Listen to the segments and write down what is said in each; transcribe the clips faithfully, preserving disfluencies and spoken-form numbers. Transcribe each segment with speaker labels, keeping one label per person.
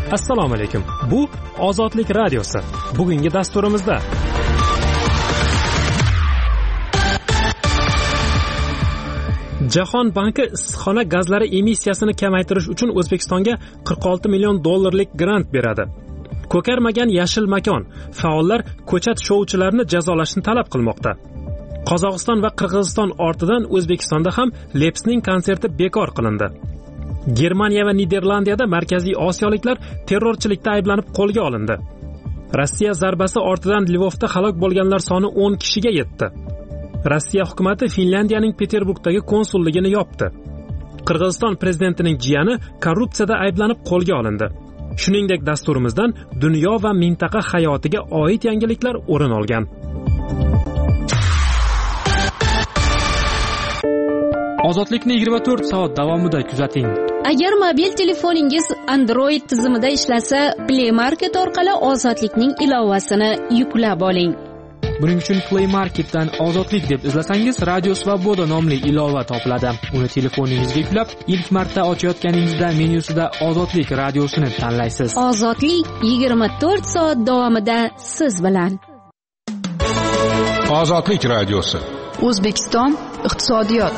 Speaker 1: Assalomu alaykum. Bu Ozodlik radiosi. Bugungi dasturimizda Jahon banki issiqxona gazlari emissiyasini kamaytirish uchun O'zbekistonga qirq olti million dollarlik grant beradi. Ko'karmagan yashil makon. Faollar ko'chat shouchilarini jazolashni talab qilmoqda. Qozog'iston va Qirg'iziston ortidan O'zbekistonda ham Lepsning konserti bekor qilindi. Germaniya va Niderlandiyada Markaziy Osiyoliklar terrorchilikda ayblanib qo'lga olindi. Rossiya zarbasi ortidan Lvovda halok bo'lganlar soni o'n kishiga yetdi. Rossiya hukumatı Finlandiyaning Peterburgdagi konsulligini yopdi. Qirg'iziston prezidentining jiyani korrupsiyada ayblanib qo'lga olindi. Shuningdek, dasturimizdan dunyo va mintaqa hayotiga oid yangiliklar o'rin olgan. Ozodlikni yigirma to'rt soat davomida kuzating.
Speaker 2: Agar mobil telefoningiz Android tizimida ishlasa, Play Market orqali Ozodlikning ilovasini yuklab oling.
Speaker 1: Buning uchun Play Marketdan Ozodlik deb izlasangiz, Radio Svoboda nomli ilova topiladi. Uni telefoningizga yuklab, ilk marta ochayotganingizda menyusida Ozodlik radiosini tanlaysiz.
Speaker 2: Ozodlik yigirma to'rt soat davomida siz bilan.
Speaker 3: Ozodlik radiosi.
Speaker 4: O'zbekiston iqtisodiyot.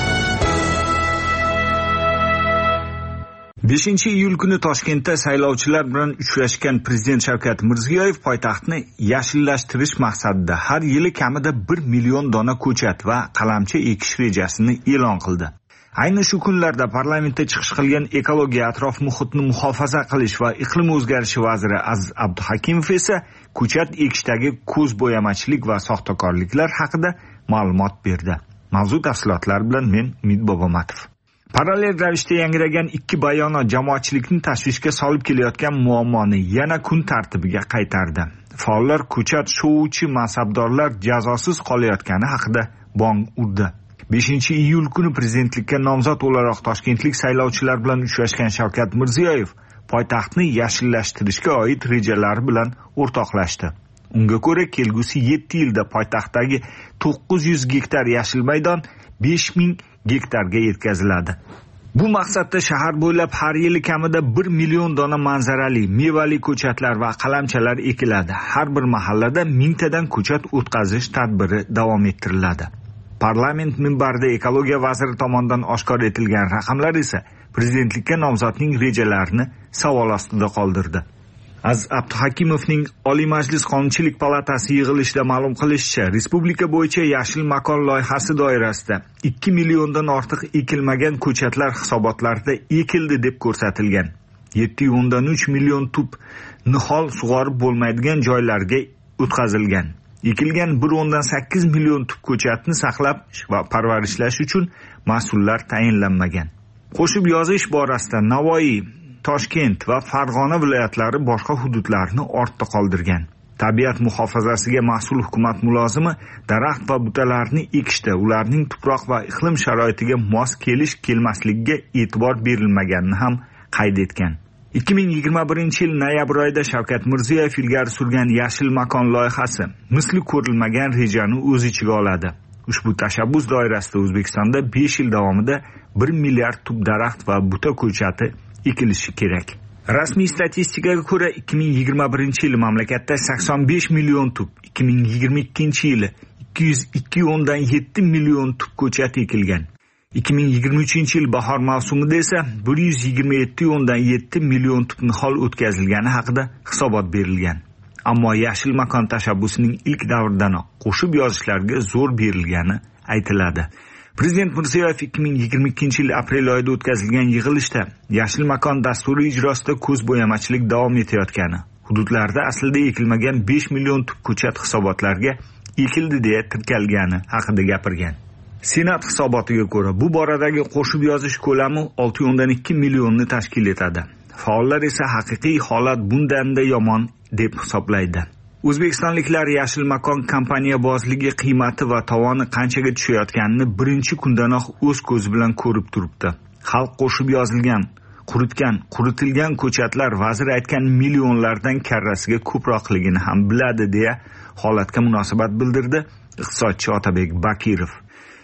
Speaker 5: beshinchi iyul kuni Toshkentda saylovchilar bilan uchrashgan Prezident Shavkat Mirziyoyev poytaxtni yashillashtirish maqsadida har yili kamida bir million dona ko'chat va qalamchi ekish rejasini e'lon qildi. Ayni shu kunlarda parlamentda chiqish qilgan ekologiya, atrof muhitni muhofaza qilish va iqlim o'zgarishi vaziri Aziz Abduhakimov esa ko'chat ekishdagi ko'zbo'yamachilik va soxtakorliklar haqida ma'lumot berdi. Mavzu tafsilotlari bilan men Umid Bobomatov. Parallel ravishda yangragan ikki bayonot jamoatchilikni tashvishga solib kelayotgan muammoni yana kun tartibiga qaytardi. Faollar ko'chat shouchi mansabdorlar jazosiz qolayotgani haqida bong urdi. beshinchi iyul kuni prezidentlikka nomzod o'laroq toshkentlik saylovchilar bilan uchrashgan Shavkat Mirziyoyev poytaxtni yashillashtirishga oid rejalari bilan o'rtoqlashdi. Unga ko'ra, kelgusi yetti yilda poytaxtdagi to'qqiz yuz gektar yashil maydon besh ming gektarga yetkaziladi. Bu maqsadda shahar bo'ylab har yili kamida bir million dona manzarali, mevali ko'chatlar va qalamchalar ekiladi. Har bir mahallada mingtadan ko'chat o'tkazish tadbiri davom ettiriladi. Parlament minbarida ekologiya vaziri tomonidan oshkor etilgan raqamlar esa prezidentlikka nomzodning rejalarini savol ostida qoldirdi. Aziz Abduhakimovning Oliy Majlis Qonunchilik palatasi yig'ilishida ma'lum qilishicha, respublika bo'yicha yashil makon loyihasi doirasida ikki milliondan ortiq ekilmagan ko'chatlar hisobotlarda ekildi deb ko'rsatilgan. yetti nuqta uch million tub nihol sug'orib bo'lmaydigan joylarga o'tkazilgan. Ekilgan bir nuqta sakkiz million tub ko'chatni saqlab va parvarishlash uchun mas'ullar tayinlanmagan. Qo'shib yozish borasida Navoiy, Toshkent va Farg'ona viloyatlari boshqa hududlarni ortda qoldirgan. Tabiat muhofazasiga mas'ul hukumat mulozimi daraxt va butalarni ekishda ularning tuproq va iqlim sharoitiga mos kelish-kelmasligiga e'tibor berilmaganini ham qayd etgan. ikki ming yigirma birinchi yil noyabr oyida Shavkat Mirziyoyev ilgari surgan yashil makon loyihasi misli ko'rilmagan rejani o'z ichiga oladi. Ushbu tashabbus doirasida O'zbekistonda besh yil davomida bir milliard tub daraxt va buta ko'chati ekilishi kerak. Rasmiy statistikaga ko'ra ikki ming yigirma birinchi yil mamlakatda sakson besh million tub, ikki ming yigirma ikkinchi yili ikki yuz ikki nuqta yetti million tub ko'chat ekilgan. ikki ming yigirma uchinchi yil bahor mavsumida esa bir yuz yigirma yetti nuqta yetti million tub nihol o'tkazilgani haqida hisobot berilgan. Ammo yashil makon tashabbusining ilk davridanoq qo'shib yozishlarga zo'r berilgani aytiladi. Prezident Mirziyoyev ikki ming yigirma ikkinchi yil aprel oyida o'tkazilgan yig'ilishda yashil makon dasturi ijrosida ko'zbo'yamachilik davom etayotgani, hududlarda aslida ekilmagan besh million tub ko'chat hisobotlarga ekildi deya tirkalgani haqida gapirgan. Senat hisobotiga ko'ra, bu boradagi qo'shib yozish ko'lami olti nuqta ikki millionni tashkil etadi. Faollar esa haqiqiy holat bundan-da yomon deb hisoblaydi. O'zbekistonliklar yashil makon kompaniya bozligi qiymati va tovoni qanchaga tushayotganini birinchi kundanoq o'z ko'zi bilan ko'rib turibdi. Xalq qo'shib yozilgan, quritgan, quritilgan ko'chatlar vazir aytgan millionlardan karrasiga ko'proqligini ham biladi deya holatga munosabat bildirdi iqtisodchi Otabek Bakirov.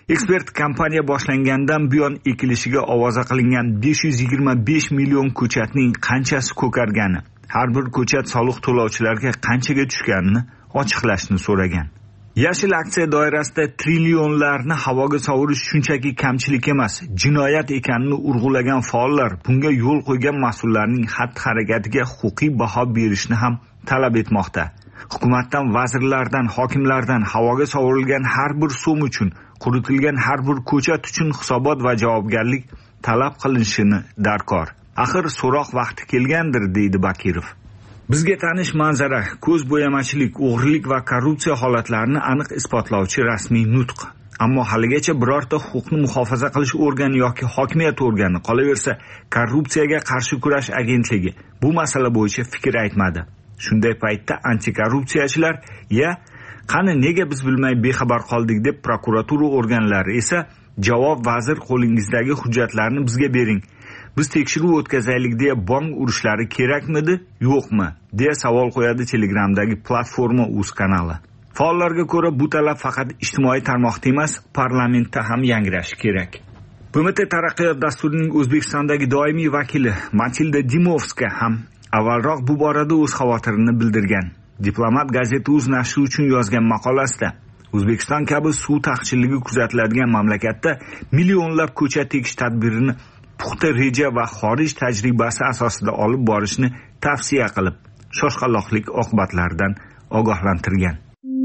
Speaker 5: Ekspert kompaniya boshlangandan buyon ekilishiga ovoza qilingan besh yuz yigirma besh million ko'chatning qanchasi ko'kargani, har bir ko'chat soliq to'lovchilarga qanchaga tushganini ochiqlashni so'ragan. Yashil aksiya doirasida trillionlarni havoga sovurish shunchaki kamchilik emas, jinoyat ekanini urg'ulagan faollar bunga yo'l qo'ygan mas'ullarning xatti-harakatiga huquqiy baho berishni ham talab etmoqda. Hukumatdan, vazirlardan, hokimlardan havoga sovurilgan har bir so'm uchun, quritilgan har bir ko'chat uchun hisobot va javobgarlik talab qilinishini darkor. Axir so'roq vaqti kelgandir, deydi Bakirov. Bizga tanish manzara, ko'z bo'yamachilik, o'g'rilik va korrupsiya holatlarini aniq isbotlovchi rasmiy nutq. Ammo haligacha birorta huquqni muhofaza qilish organi yoki hokimiyat organi, qolaversa korrupsiyaga qarshi kurash agentligi bu masala bo'yicha fikr aytmadi. Shunday paytda antikorrupsiyachilar ya qani nega biz bilmay bexabar qoldik deb prokuratura organlari esa javob vazir qo'lingizdagi hujjatlarni bizga bering, biz tekshiruv o'tkazaylik deya bong urishlari kerakmidi, yo'qmi deya savol qo'yadi Telegramdagi platforma uz kanali. Faollarga ko'ra bu talab faqat ijtimoiy tarmoqda emas, parlamentda ham yangrashi kerak. B M T Taraqqiyot dasturining O'zbekistondagi doimiy vakili Matilda Dimovska ham avvalroq bu borada o'z xavotirini bildirgan. Diplomat gazeta uz nashri uchun yozgan maqolasida O'zbekiston kabi suv taqchilligi kuzatiladigan mamlakatda millionlab ko'chat ekish tadbirini puxta reja va xorij tajribasi asosida olib borishni tavsiya qilib, shoshqaloqlik oqibatlaridan ogohlantirgan.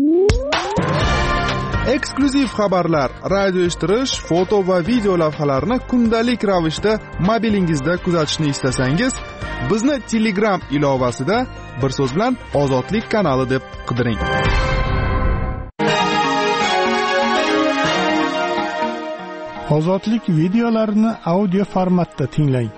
Speaker 3: Eksklyuziv xabarlar, radio eshittirish, foto va video lavhalarni kundalik ravishda mobilingizda kuzatishni istasangiz, bizni Telegram ilovasida bir so'z bilan Ozodlik kanali deb qidiring.
Speaker 6: Ozodlik videolarini audio formatda tinglang.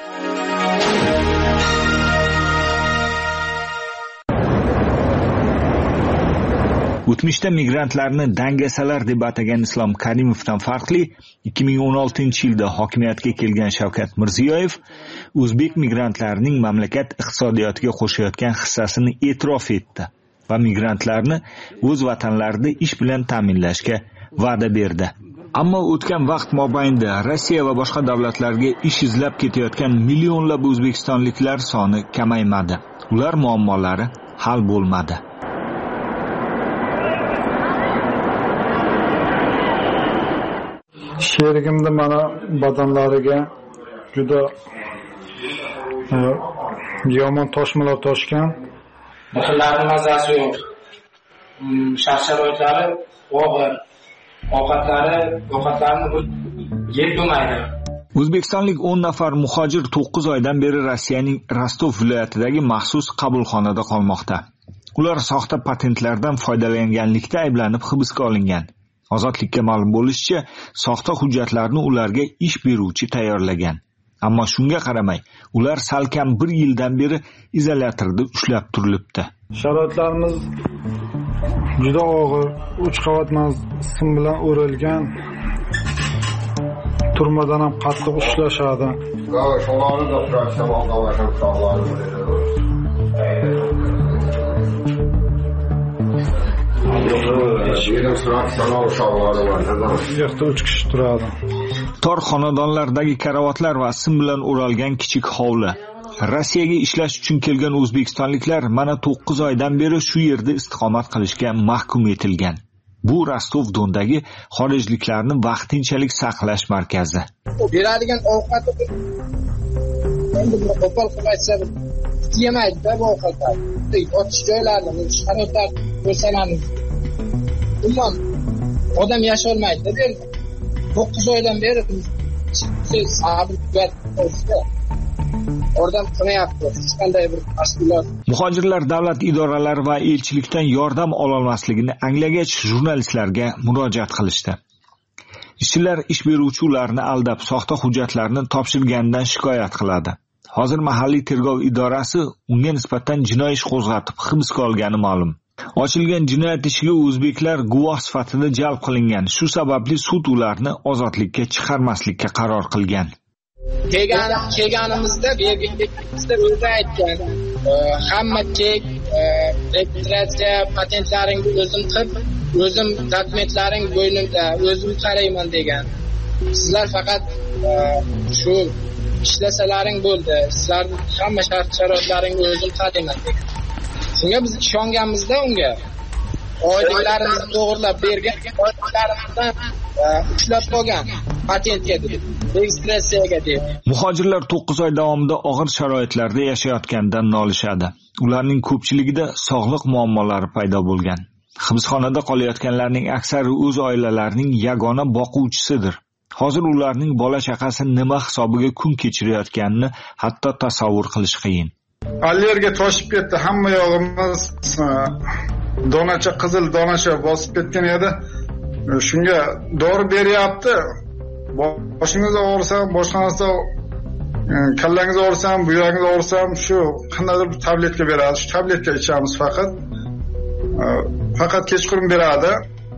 Speaker 5: O'tmishda migrantlarni dangasalar deb atagan Islom Karimovdan farqli, ikki ming o'n oltinchi yilda hokimiyatga kelgan Shavkat Mirziyoyev o'zbek migrantlarining mamlakat iqtisodiyotiga qo'shayotgan hissasini e'tirof etdi va migrantlarni o'z vatanlarida ish bilan ta'minlashga va'da berdi. Ammo o'tgan vaqt mobaynida Rossiya va boshqa davlatlarga ish izlab ketayotgan millionlab o'zbekistonliklar soni kamaymadi. Ular muammolari hal bo'lmadi.
Speaker 6: Sherigimda mana badanlariga juda e, yomon toshmalar toshgan.
Speaker 7: Bularning mazasi yo'q. Shart-sharoitlari og'ir. Ovqatlari, ovqatlarni yeb bo'lmaydi.
Speaker 5: O'zbekistonlik o'n nafar muhojir to'qqiz oydan beri Rossiyaning Rostov viloyatidagi maxsus qabulxonada qolmoqda. Ular soxta patentlardan foydalanganlikda ayblanib hibsga olingan. Ozodlikka ma'lum bo'lishicha, soxta hujjatlarni ularga ish beruvchi tayyorlagan. Ammo shunga qaramay, ular salkam bir yildan beri izolyatorda ushlab turilibdi.
Speaker 6: Sharoitlarimiz juda og'ir, uch qavat sim bilan o'ralgan. Turmadan ham qattiq ushlashadi. uch kishi turadi.
Speaker 5: Tor xonadonlardagi karavotlar va sim bilan o'ralgan kichik hovli. Rossiyaga ishlash uchun kelgan o'zbekistonliklar mana to'qqiz oydan beri shu yerda istiqomat qilishga mahkum etilgan. Bu Rostov-Dondagi xorijliklarni vaqtinchalik saqlash markazi.
Speaker 7: Beradigan ovqatni endi bir qo'pol qilib aytsa, yemaydi-da bu ovqatlarni. Otish joylarini, sharoitlar ko'rsalarni. Umuman odam yasholmaydi der. to'qqiz oydan beri sabr qilib Oradan qilyapti. Hech qanday bir tashkilot.
Speaker 5: Muhojirlar davlat idoralari va elchilikdan yordam ola olmasligini anglagach, jurnalistlarga murojaat qilishdi. Ishchilar ish beruvchi ularni aldab, soxta hujjatlarni topshirganidan shikoyat qiladi. Hozir mahalliy tergov idorasi unga nisbatan jinoiy ish qo'zg'atib hibsga olgani ma'lum. Ochilgan jinoyat ishiga o'zbeklar guvoh sifatida jalb qilingan. Shu sababli sud ularni ozodlikka chiqarmaslikka qaror qilgan.
Speaker 7: Kelgan kelganimizda, berganimizda o'zi aytgan, hamma kek, registratsiya patentlaringni o'zim qilib, o'zim dokumentlaring bo'ynimda, o'zim qarayman degan. Sizlar faqat shu ishlasalaring bo'ldi. Sizlarning hamma shart-sharoitlaringni o'zim qarayman degan. Shunga biz ishonganmizda unga oyliklarimizni to'g'rilab bergan, oyliklarimizdan ushlab qolgan patentga deb, registratsiyaga deb.
Speaker 5: Muhojirlar to'qqiz oy davomida og'ir sharoitlarda yashayotganidan nolishadi. Ularning ko'pchiligida sog'liq muammolari paydo bo'lgan. Hibsxonada qolayotganlarning aksari o'z oilalarining yagona boquvchisidir. Hozir ularning bola chaqasi nima hisobiga kun kechirayotganini hatto tasavvur qilish qiyin.
Speaker 6: Allerga toshib ketdi, hamma yog'imiz donacha qizil donacha bosib ketgan edi. Shunga dori beryapti. Boshingiz og'risa, boshqa narsa, kallangiz og'risa, buyogingiz og'risa, shu qandaydir bir tabletka beradi. Shu tabletka ichamiz faqat. Faqat kechqurun beradi.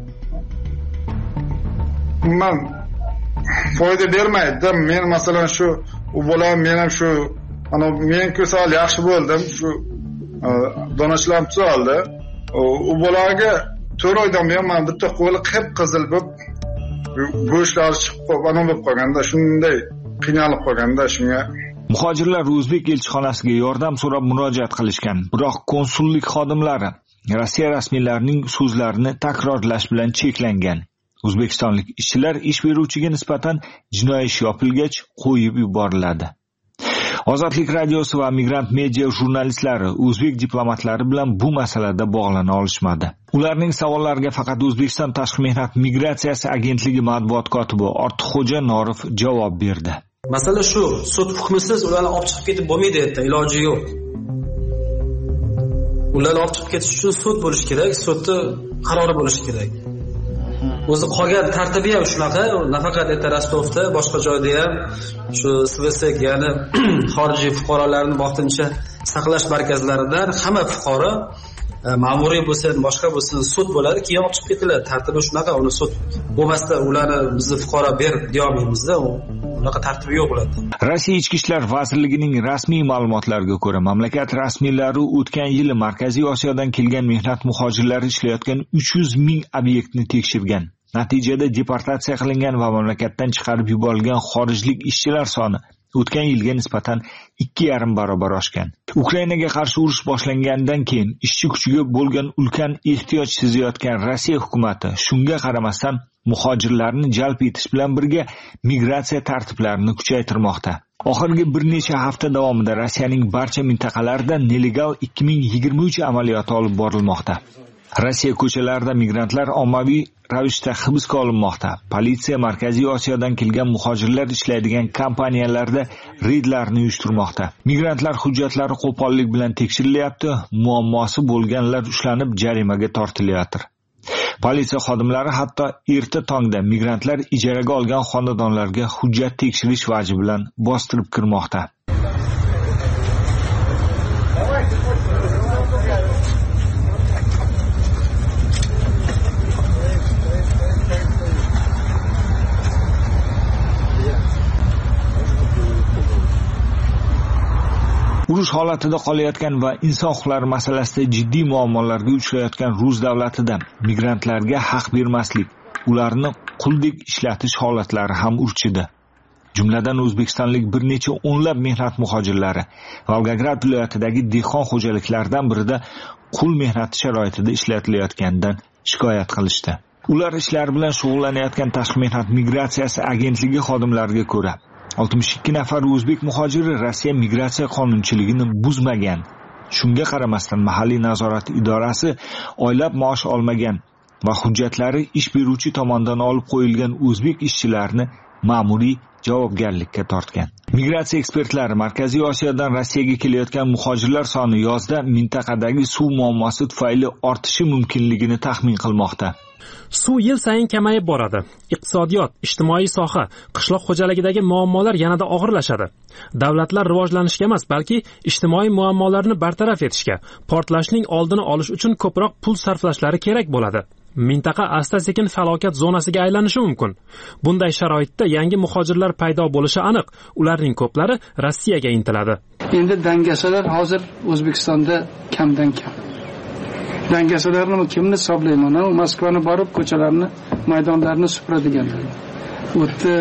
Speaker 6: Men foyda bermaydi. Men masalan shu u bolam, men ham shu ana men ko'sal yaxshi bo'ldim. Shu donachilarim tuzaldi. U bolaga to'rt oydan buyon men bitta qo'li qip-qizil bo'lib, go'shtlari chiqib qolib, ana bo'lib qolganda, shunday qiynalib qolganda shunga.
Speaker 5: Muhojirlar O'zbek elchixonasiga yordam so'rab murojaat qilishgan, biroq konsullik xodimlari Rossiya rasmiylarining so'zlarini takrorlash bilan cheklangan. O'zbekistonlik ishchilar ish beruvchiga nisbatan jinoiy ish yopilgach qo'yib yuboriladi. Ozodlik radiosi va Migrant media jurnalistlari o'zbek diplomatlari bilan bu masalada bog'lana olishmadi. Ularning savollariga faqat O'zbekiston Tashqi mehnat migratsiyasi agentligi matbuot kotibi Ortiqxo'ja Norov javob berdi.
Speaker 8: Masala shu, sud hukmisiz ularni olib chiqib ketib bo'lmaydi edi, iloji yo'q. Ularni olib chiqib ketish uchun sud bo'lish kerak, sudning qarori bo'lishi kerak. O'zi qolgan tartibi ham shunaqa, nafaqat Rostovda, boshqa joyda ham shu S V S, ya'ni xorijiy fuqarolarni vaqtincha saqlash markazlaridan hamma fuqaro ma'muriy bo'lsin, boshqa bo'lsin sud bo'ladi, keyin olib chiqib ketiladi. Tartibi shunaqa, uni sud bo'lmasda ularni bizni fuqaro ber deya olmaymizda, unaqa tartibi yo'q bo'ladi.
Speaker 5: Rossiya Ichki ishlar vazirligining rasmiy ma'lumotlariga ko'ra, mamlakat rasmiylari o'tgan yili Markaziy Osiyodan kelgan mehnat muhojirlari ishlayotgan uch yuz ming obyektni tekshirgan. Natijada deportatsiya qilingan va mamlakatdan chiqarib yuborilgan xorijlik ishchilar soni o'tgan yilga nisbatan ikki yarim barobar oshgan. Ukrainaga qarshi urush boshlangandan keyin ishchi kuchiga bo'lgan ulkan ehtiyoj sezayotgan Rossiya hukumatı shunga qaramasdan muhojirlarni jalb etish bilan birga migratsiya tartiblarini kuchaytirmoqda. Oxirgi bir necha hafta davomida Rossiyaning barcha mintaqalarida nelegal ikki ming yigirma uch amaliyoti olib borilmoqda. Rossiya ko'chalarida migrantlar ommaviy ravishda hibsga olinmoqda. Politsiya Markaziy Osiyodan kelgan muhojirlar ishlaydigan kompaniyalarda reydlarni uyushtirmoqda. Migrantlar hujjatlari qo'pollik bilan tekshirilyapti, muammosi bo'lganlar ushlanib jarimaga tortilyapti. Politsiya xodimlari hatto erta tongda migrantlar ijaraga olgan xonadonlarga hujjat tekshirish vaji bilan bostirib kirmoqda. Urush holatida qolayotgan va inson huquqlari masalasida jiddiy muammolarga uchrayotgan Rus davlatida migrantlarga haq bermaslik, ularni quldek ishlatish holatlari ham urchidi. Jumladan O'zbekistonlik bir necha o'nlab mehnat muhojirlari Volgograd viloyatidagi dehqon xo'jaliklaridan birida qul mehnati sharoitida ishlatilayotganidan shikoyat qilishdi. Ular ishlar bilan shug'ullanayotgan Tashqi mehnat migratsiyasi agentligi xodimlariga ko'ra oltmish ikki nafar o'zbek muhojiri Rossiya migratsiya qonunchiligini buzmagan. Shunga qaramasdan mahalliy nazorat idorasi oylab maosh olmagan va hujjatlari ish beruvchi tomonidan olib qo'yilgan o'zbek ishchilarini ma'muriy javobgarlikka tortgan. Migratsiya ekspertlari Markaziy Osiyodan Rossiyaga kelayotgan muhojirlar soni yozda mintaqadagi suv muammosi tufayli ortishi mumkinligini taxmin qilmoqda.
Speaker 1: Suv yil sayin kamayib boradi. Iqtisodiyot, ijtimoiy soha, qishloq xo'jaligidagi muammolar yanada og'irlashadi. Davlatlar rivojlanishga emas, balki ijtimoiy muammolarni bartaraf etishga, portlashning oldini olish uchun ko'proq pul sarflashlari kerak bo'ladi. Mintaqa asta-sekin falokat zonasiga aylanishi mumkin. Bunday sharoitda yangi muhojirlar paydo bo'lishi aniq. Ularning ko'plari Rossiyaga intiladi.
Speaker 9: Endi dangasalar hozir O'zbekistonda kamdan kam. dangasalarni kimni hisoblayman? U Moskvani borib ko'chalarni, maydonlarni supuradiganlar. U yerda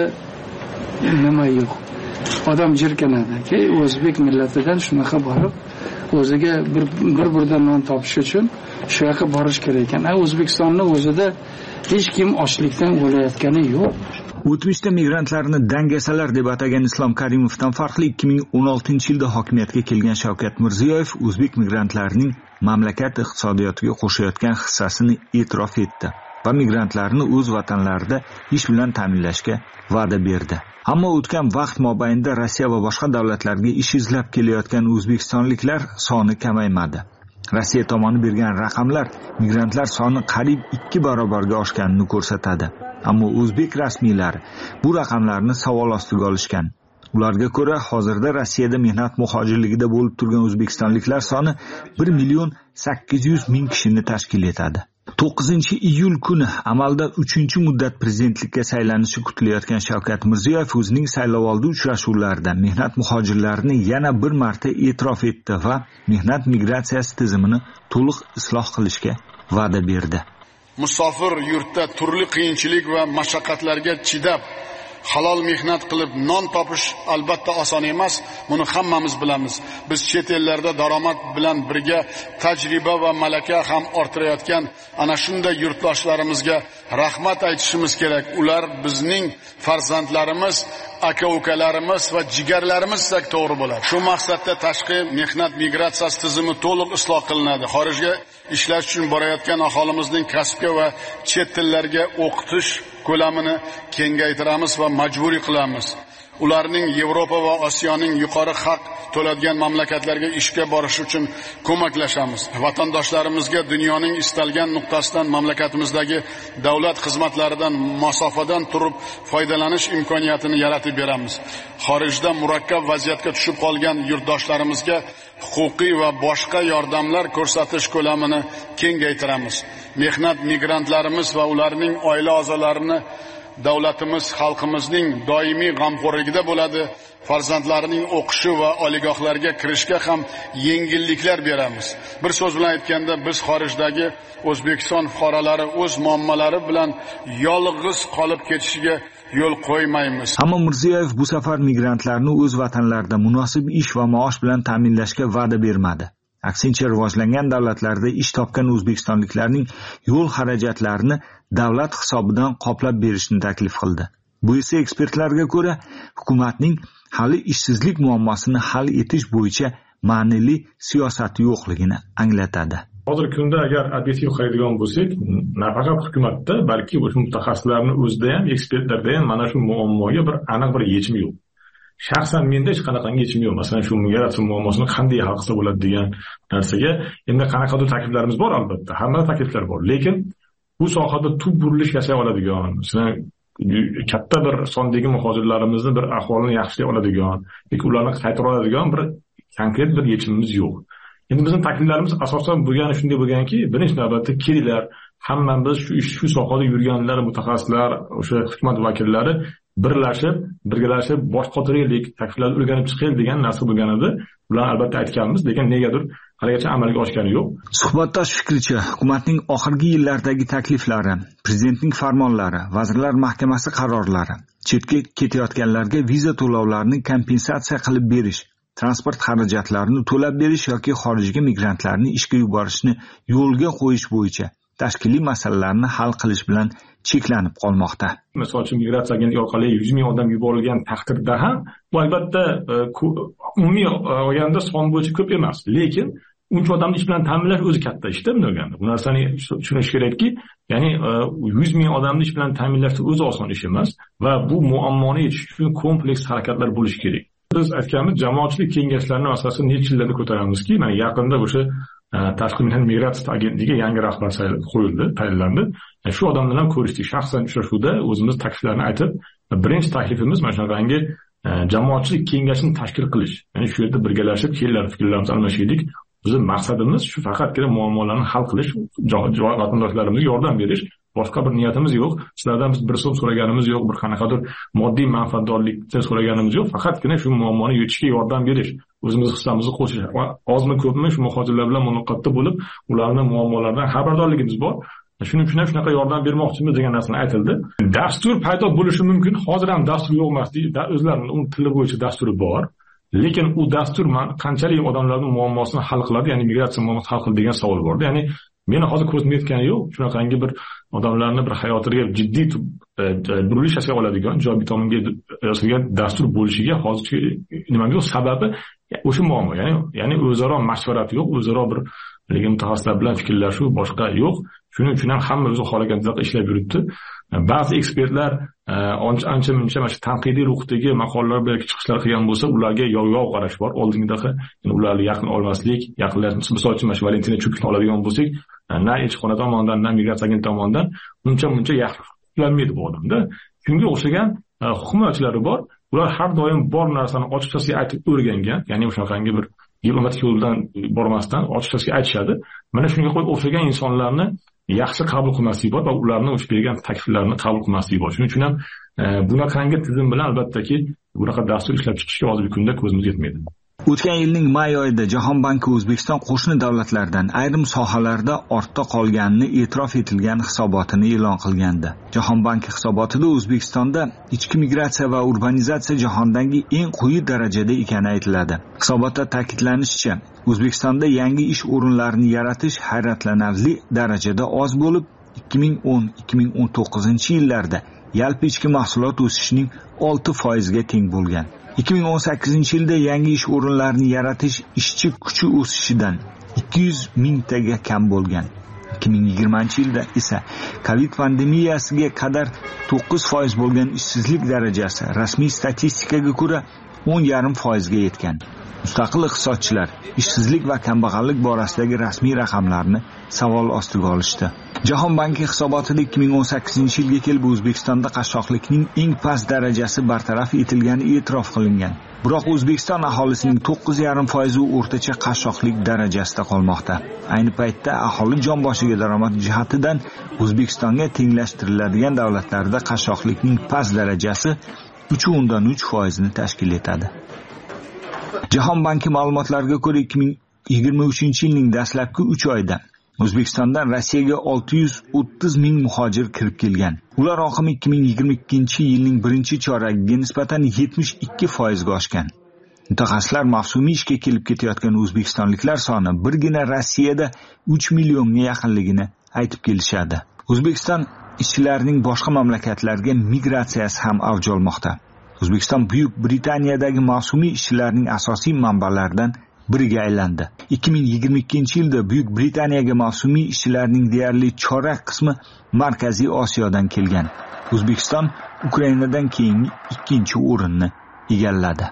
Speaker 9: nima yo'q. Odam jirkanadi. Key o'zbek millatidan shunaqa borib o'ziga bir bir birdan non topish uchun shu yoqqa borish kerak ekan. O'zbekistonning o'zida hech kim ochlikdan o'layotgani yo'q.
Speaker 5: O'tmishda migrantlarni dangasalar deb atagan Islom Karimovdan farqli ikki ming o'n oltinchi yilda hokimiyatga kelgan Shavkat Mirziyoyev o'zbek migrantlarining mamlakat iqtisodiyotiga qo'shayotgan hissasini e'tirof etdi va migrantlarni o'z vatanlarida ish bilan ta'minlashga va'da berdi. Ammo o'tgan vaqt mobaynida Rossiya va boshqa davlatlarga ish izlab kelayotgan o'zbekistonliklar soni kamaymadi. Rossiya tomoni bergan raqamlar migrantlar soni qariyb ikki barobarga oshganini ko'rsatadi. Ammo o'zbek rasmiylari bu raqamlarni savol ostiga olishgan. Ularga ko'ra, hozirda Rossiyada mehnat muhojirligida bo'lib turgan o'zbekistonliklar soni bir million sakkiz yuz ming kishini tashkil etadi. to'qqizinchi iyul kuni amalda uchinchi muddat prezidentlikka saylanishi kutilayotgan Shavkat Mirziyoyev o'zining saylovoldi uchrashuvlarida mehnat muhojirlarini yana bir marta e'tirof etdi va mehnat migratsiyasi tizimini to'liq isloh qilishga va'da berdi.
Speaker 10: Musofir yurtda turli qiyinchilik va mashaqqatlarga chidab halol mehnat qilib non topish albatta oson emas, buni hammamiz bilamiz. Biz chet ellarda daromad bilan birga tajriba va malaka ham orttirayotgan ana shunday yurtdoshlarimizga rahmat aytishimiz kerak. Ular bizning farzandlarimiz, aka-ukalarimiz va jigarlarimiz desak to'g'ri bo'ladi. Shu maqsadda tashqi mehnat migratsiyasi tizimi to'liq isloh qilinadi. Xorijga ishlash uchun borayotgan aholimizning kasbga va chet tillarga o'qitish ko'lamini kengaytiramiz va majburiy qilamiz. Ularning Yevropa va Osiyoning yuqori haq to'ladigan mamlakatlarga ishga borish uchun ko'maklashamiz. Vatandoshlarimizga dunyoning istalgan nuqtasidan mamlakatimizdagi davlat xizmatlaridan masofadan turib foydalanish imkoniyatini yaratib beramiz. Xorijda murakkab vaziyatga tushib qolgan yurtdoshlarimizga huquqiy va boshqa yordamlar ko'rsatish ko'lamini kengaytiramiz. Mehnat migrantlarimiz va ularning oila a'zolarini davlatimiz xalqimizning doimiy g'amxo'rligida bo'ladi. Farzandlarining o'qishi va oliygohlarga kirishga ham yengilliklar beramiz. Bir so'z bilan aytganda, biz xorijdagi O'zbekiston fuqarolari o'z muammolari bilan yolg'iz qolib ketishiga yo'l qo'ymaymiz.
Speaker 5: Ammo Mirziyoyev bu safar migrantlarni o'z vatanlarida munosib ish va maosh bilan ta'minlashga va'da bermadi. Aksincha, rivojlangan davlatlarda ish topgan o'zbekistonliklarning yo'l xarajatlarini davlat hisobidan qoplab berishni taklif qildi. Bu esa ekspertlarga ko'ra hukumatning hali ishsizlik muammosini hal etish bo'yicha ma'nili siyosati yo'qligini anglatadi.
Speaker 11: Hozirgi kunda agar obyektiv qaraydigan bo'lsak, nafaqat hukumatda, balki o'sha mutaxassislarning o'zida ham, ekspertlarda ham mana shu muammoga bir aniq bir yechim yo'q. Shaxsan menda hech qanaqangi yechim yo'q. Masalan, shu migratsiya muammosini qanday hal qilsa bo'ladi degan narsaga endi qanaqadir takliflarimiz bor albatta. Hamma takliflar bor, lekin bu sohada tub burilish yasay oladigan, masalan, katta bir sondagi muhojirlarimizni bir ahvolini yaxshilay oladigan, yoki ularni qaytara oladigan bir konkret bir yechimimiz yo'q. Endi bizning takliflarimiz asosan bo'lgani shunday bo'lganki, birinchi navbatda kelinglar, hammamiz shu ish shu sohada yurganlar, mutaxassislar, o'sha hukumat vakillari birlashib, birgalashib bosh qotiraylik, takliflarni o'rganib chiqaylik degan narsa bo'lgan edi. Ularni albatta aytganmiz, lekin negadir haligacha amalga oshgani yo'q.
Speaker 5: Suhbatdosh fikricha, hukumatning oxirgi yillardagi takliflari, prezidentning farmonlari, vazirlar mahkamasi qarorlari, chetga ketayotganlarga viza to'lovlarini kompensatsiya qilib berish, transport xarajatlarini to'lab berish yoki xorijga migrantlarni ishga yuborishni yo'lga qo'yish bo'yicha tashkiliy masalalarni hal qilish bilan cheklanib qolmoqda.
Speaker 11: Misol uchun migratsiya agentligi orqali yuz ming odam yuborilgan taqdirda ham bu albatta umumiy olganda son bo'yicha ko'p emas, lekin uncha odamni ish bilan ta'minlash o'zi katta ishda bunday olganda. Bu narsani tushunish kerakki, ya'ni yuz ming odamni ish bilan ta'minlash o'zi oson ish emas va bu muammoni yechish uchun kompleks harakatlar bo'lishi kerak. Biz aytganimiz, jamoatchilik kengashlarini asosan necha yillarda ko'taramizki, mana yaqinda o'sha tashqi mehnat migratsiya agentligiga yangi rahbar qo'yildi, tayinlandi. Shu odamlar bilan ko'rishdik. Shaxsan uchrashuvda o'zimiz takliflarni aytib, birinchi taklifimiz mana shunaqangi jamoatchilik kengashini tashkil qilish. Ya'ni shu yerda birgalashib, kelinlar fikrlarimizni almashaylik. Bizning maqsadimiz shu faqatgina muammolarni hal qilish, vatandoshlarimizga yordam berish. Boshqa bir niyatimiz yo'q. Sizlardan biz bir so'm so'raganimiz yo'q, bir qanaqadir moddiy manfaatdorlikni so'raganimiz yo'q. Faqatgina shu muammoni yechishga yordam berish. o'zimiz hissamizni qo'shish va ozmi ko'pmi shu muhojirlar bilan muloqotda bo'lib ularning muammolaridan xabardorligimiz bor. Shuning uchun ham shunaqa yordam bermoqchimiz degan narsani aytildi. Dastur paydo bo'lishi mumkin. Hozir ham dastur yo'q emas deydi. O'zlarining uning tili bo'yicha dasturi bor. Lekin u dastur man qanchalik odamlarning muammosini hal qiladi, ya'ni migratsiya muammosini hal qiladi degan savol bor. Ya'ni meni hozir ko'zim yetgani yo'q. Shunaqangi bir odamlarni bir hayotiga jiddiy burilish yasay oladigan, ijobiy tomonga yasalgan dastur bo'lishiga hozircha nima yo'q. Sababi o'sha muammo. Ya'ni ya'ni o'zaro mashvarat yo'q, o'zaro bir lekin mutaxassislar bilan fikrlashuv boshqa yo'q. Shuning uchun ham hamma o'zi xohlaganidek ishlab yuribdi. Ba'zi ekspertlar ancha muncha mana shu tanqidiy ruhdagi maqolalar bilan chiqishlar qilgan bo'lsa, ularga yov-yov qarash bor. Oldingidaqa ularni yaqin olmaslik, yaqinlashib, misol uchun mana shu Valentina Chukini oladigan bo'lsak, na elchixona tomonidan, na migratsiya agentligi tomonidan uncha-muncha yaxshilanmaydi bu odamda. Shunga o'xshagan himoyachilari bor. Ular har doim bor narsani ochiqchasiga aytib o'rgangan, ya'ni o'shaqangi bir diplomatik yo'ldan bormasdan ochiqchasiga aytishadi. Mana shunga qo'yib o'xshagan insonlarni yaxshi qabul qilmaslik bor va ularni o'sha bergan takliflarni qabul qilmaslik bor. Shuning uchun ham bunaqangi tizim bilan albattaki bunaqa dastur ishlab chiqishga hozirgi kunda ko'zimiz yetmaydi.
Speaker 5: O'tgan yilning may oyida Jahon banki O'zbekiston qo'shni davlatlardan ayrim sohalarda ortda qolganini e'tirof etilgan hisobotini e'lon qilgandi. Jahon banki hisobotida O'zbekistonda ichki migratsiya va urbanizatsiya jahondagi eng quyi darajada ekani aytiladi. Hisobotda ta'kidlanishicha, O'zbekistonda yangi ish o'rinlarini yaratish hayratlanarli darajada oz bo'lib, ikki ming o'n - ikki ming o'n to'qqizinchi yillarda yalpi ichki mahsulot o'sishining olti foiz ga teng bo'lgan. ikki ming o'n sakkizinchi yilda yangi ish o'rinlarini yaratish ishchi kuchi o'sishidan ikki yuz mingtaga kam bo'lgan. ikki ming yigirmanchi yilda esa Covid pandemiyasiga qadar to'qqiz foiz bo'lgan ishsizlik darajasi rasmiy statistikaga ko'ra o'n yarim foiz ga yetgan. Mustaqil iqtisodchilar ishsizlik va kambag'allik borasidagi rasmiy raqamlarni savol ostiga olishdi. Jahon banki hisobotida ikki ming o'n sakkizinchi yilga kelib O'zbekistonda qashshoqlikning eng past darajasi bartaraf etilgani e'tirof qilingan. Biroq O'zbekiston aholisining to'qqiz yarim foiz u o'rtacha qashshoqlik darajasida qolmoqda. Ayni paytda aholi jon boshiga daromad jihatidan O'zbekistonga tenglashtiriladigan davlatlarda qashshoqlikning past darajasi uch o'ndan uch foiz ni tashkil etadi. Jahon banki ma'lumotlariga ko'ra ikki ming yigirma uchinchi yilning dastlabki uch oyida O'zbekistondan Rossiyaga olti yuz o'ttiz ming muhojir kirib kelgan. Ular oqimi ikki ming yigirma ikkinchi yilning birinchi choragiga nisbatan yetmish ikki foiz ga oshgan. Mutaxassislar mavsumiy ishga kelib ketayotgan o'zbekistonliklar soni birgina Rossiyada uch millionga yaqinligini aytib kelishadi. O'zbekiston ishchilarining boshqa mamlakatlarga migratsiyasi ham avj olmoqda. O'zbekiston Buyuk Britaniyadagi mavsumiy ishchilarning asosiy manbalaridan biriga aylandi. ikki ming yigirma ikkinchi yilda Buyuk Britaniyaga mavsumiy ishchilarning deyarli chorak qismi Markaziy Osiyodan kelgan. O'zbekiston Ukrainadan keyingi ikkinchi o'rinni egalladi.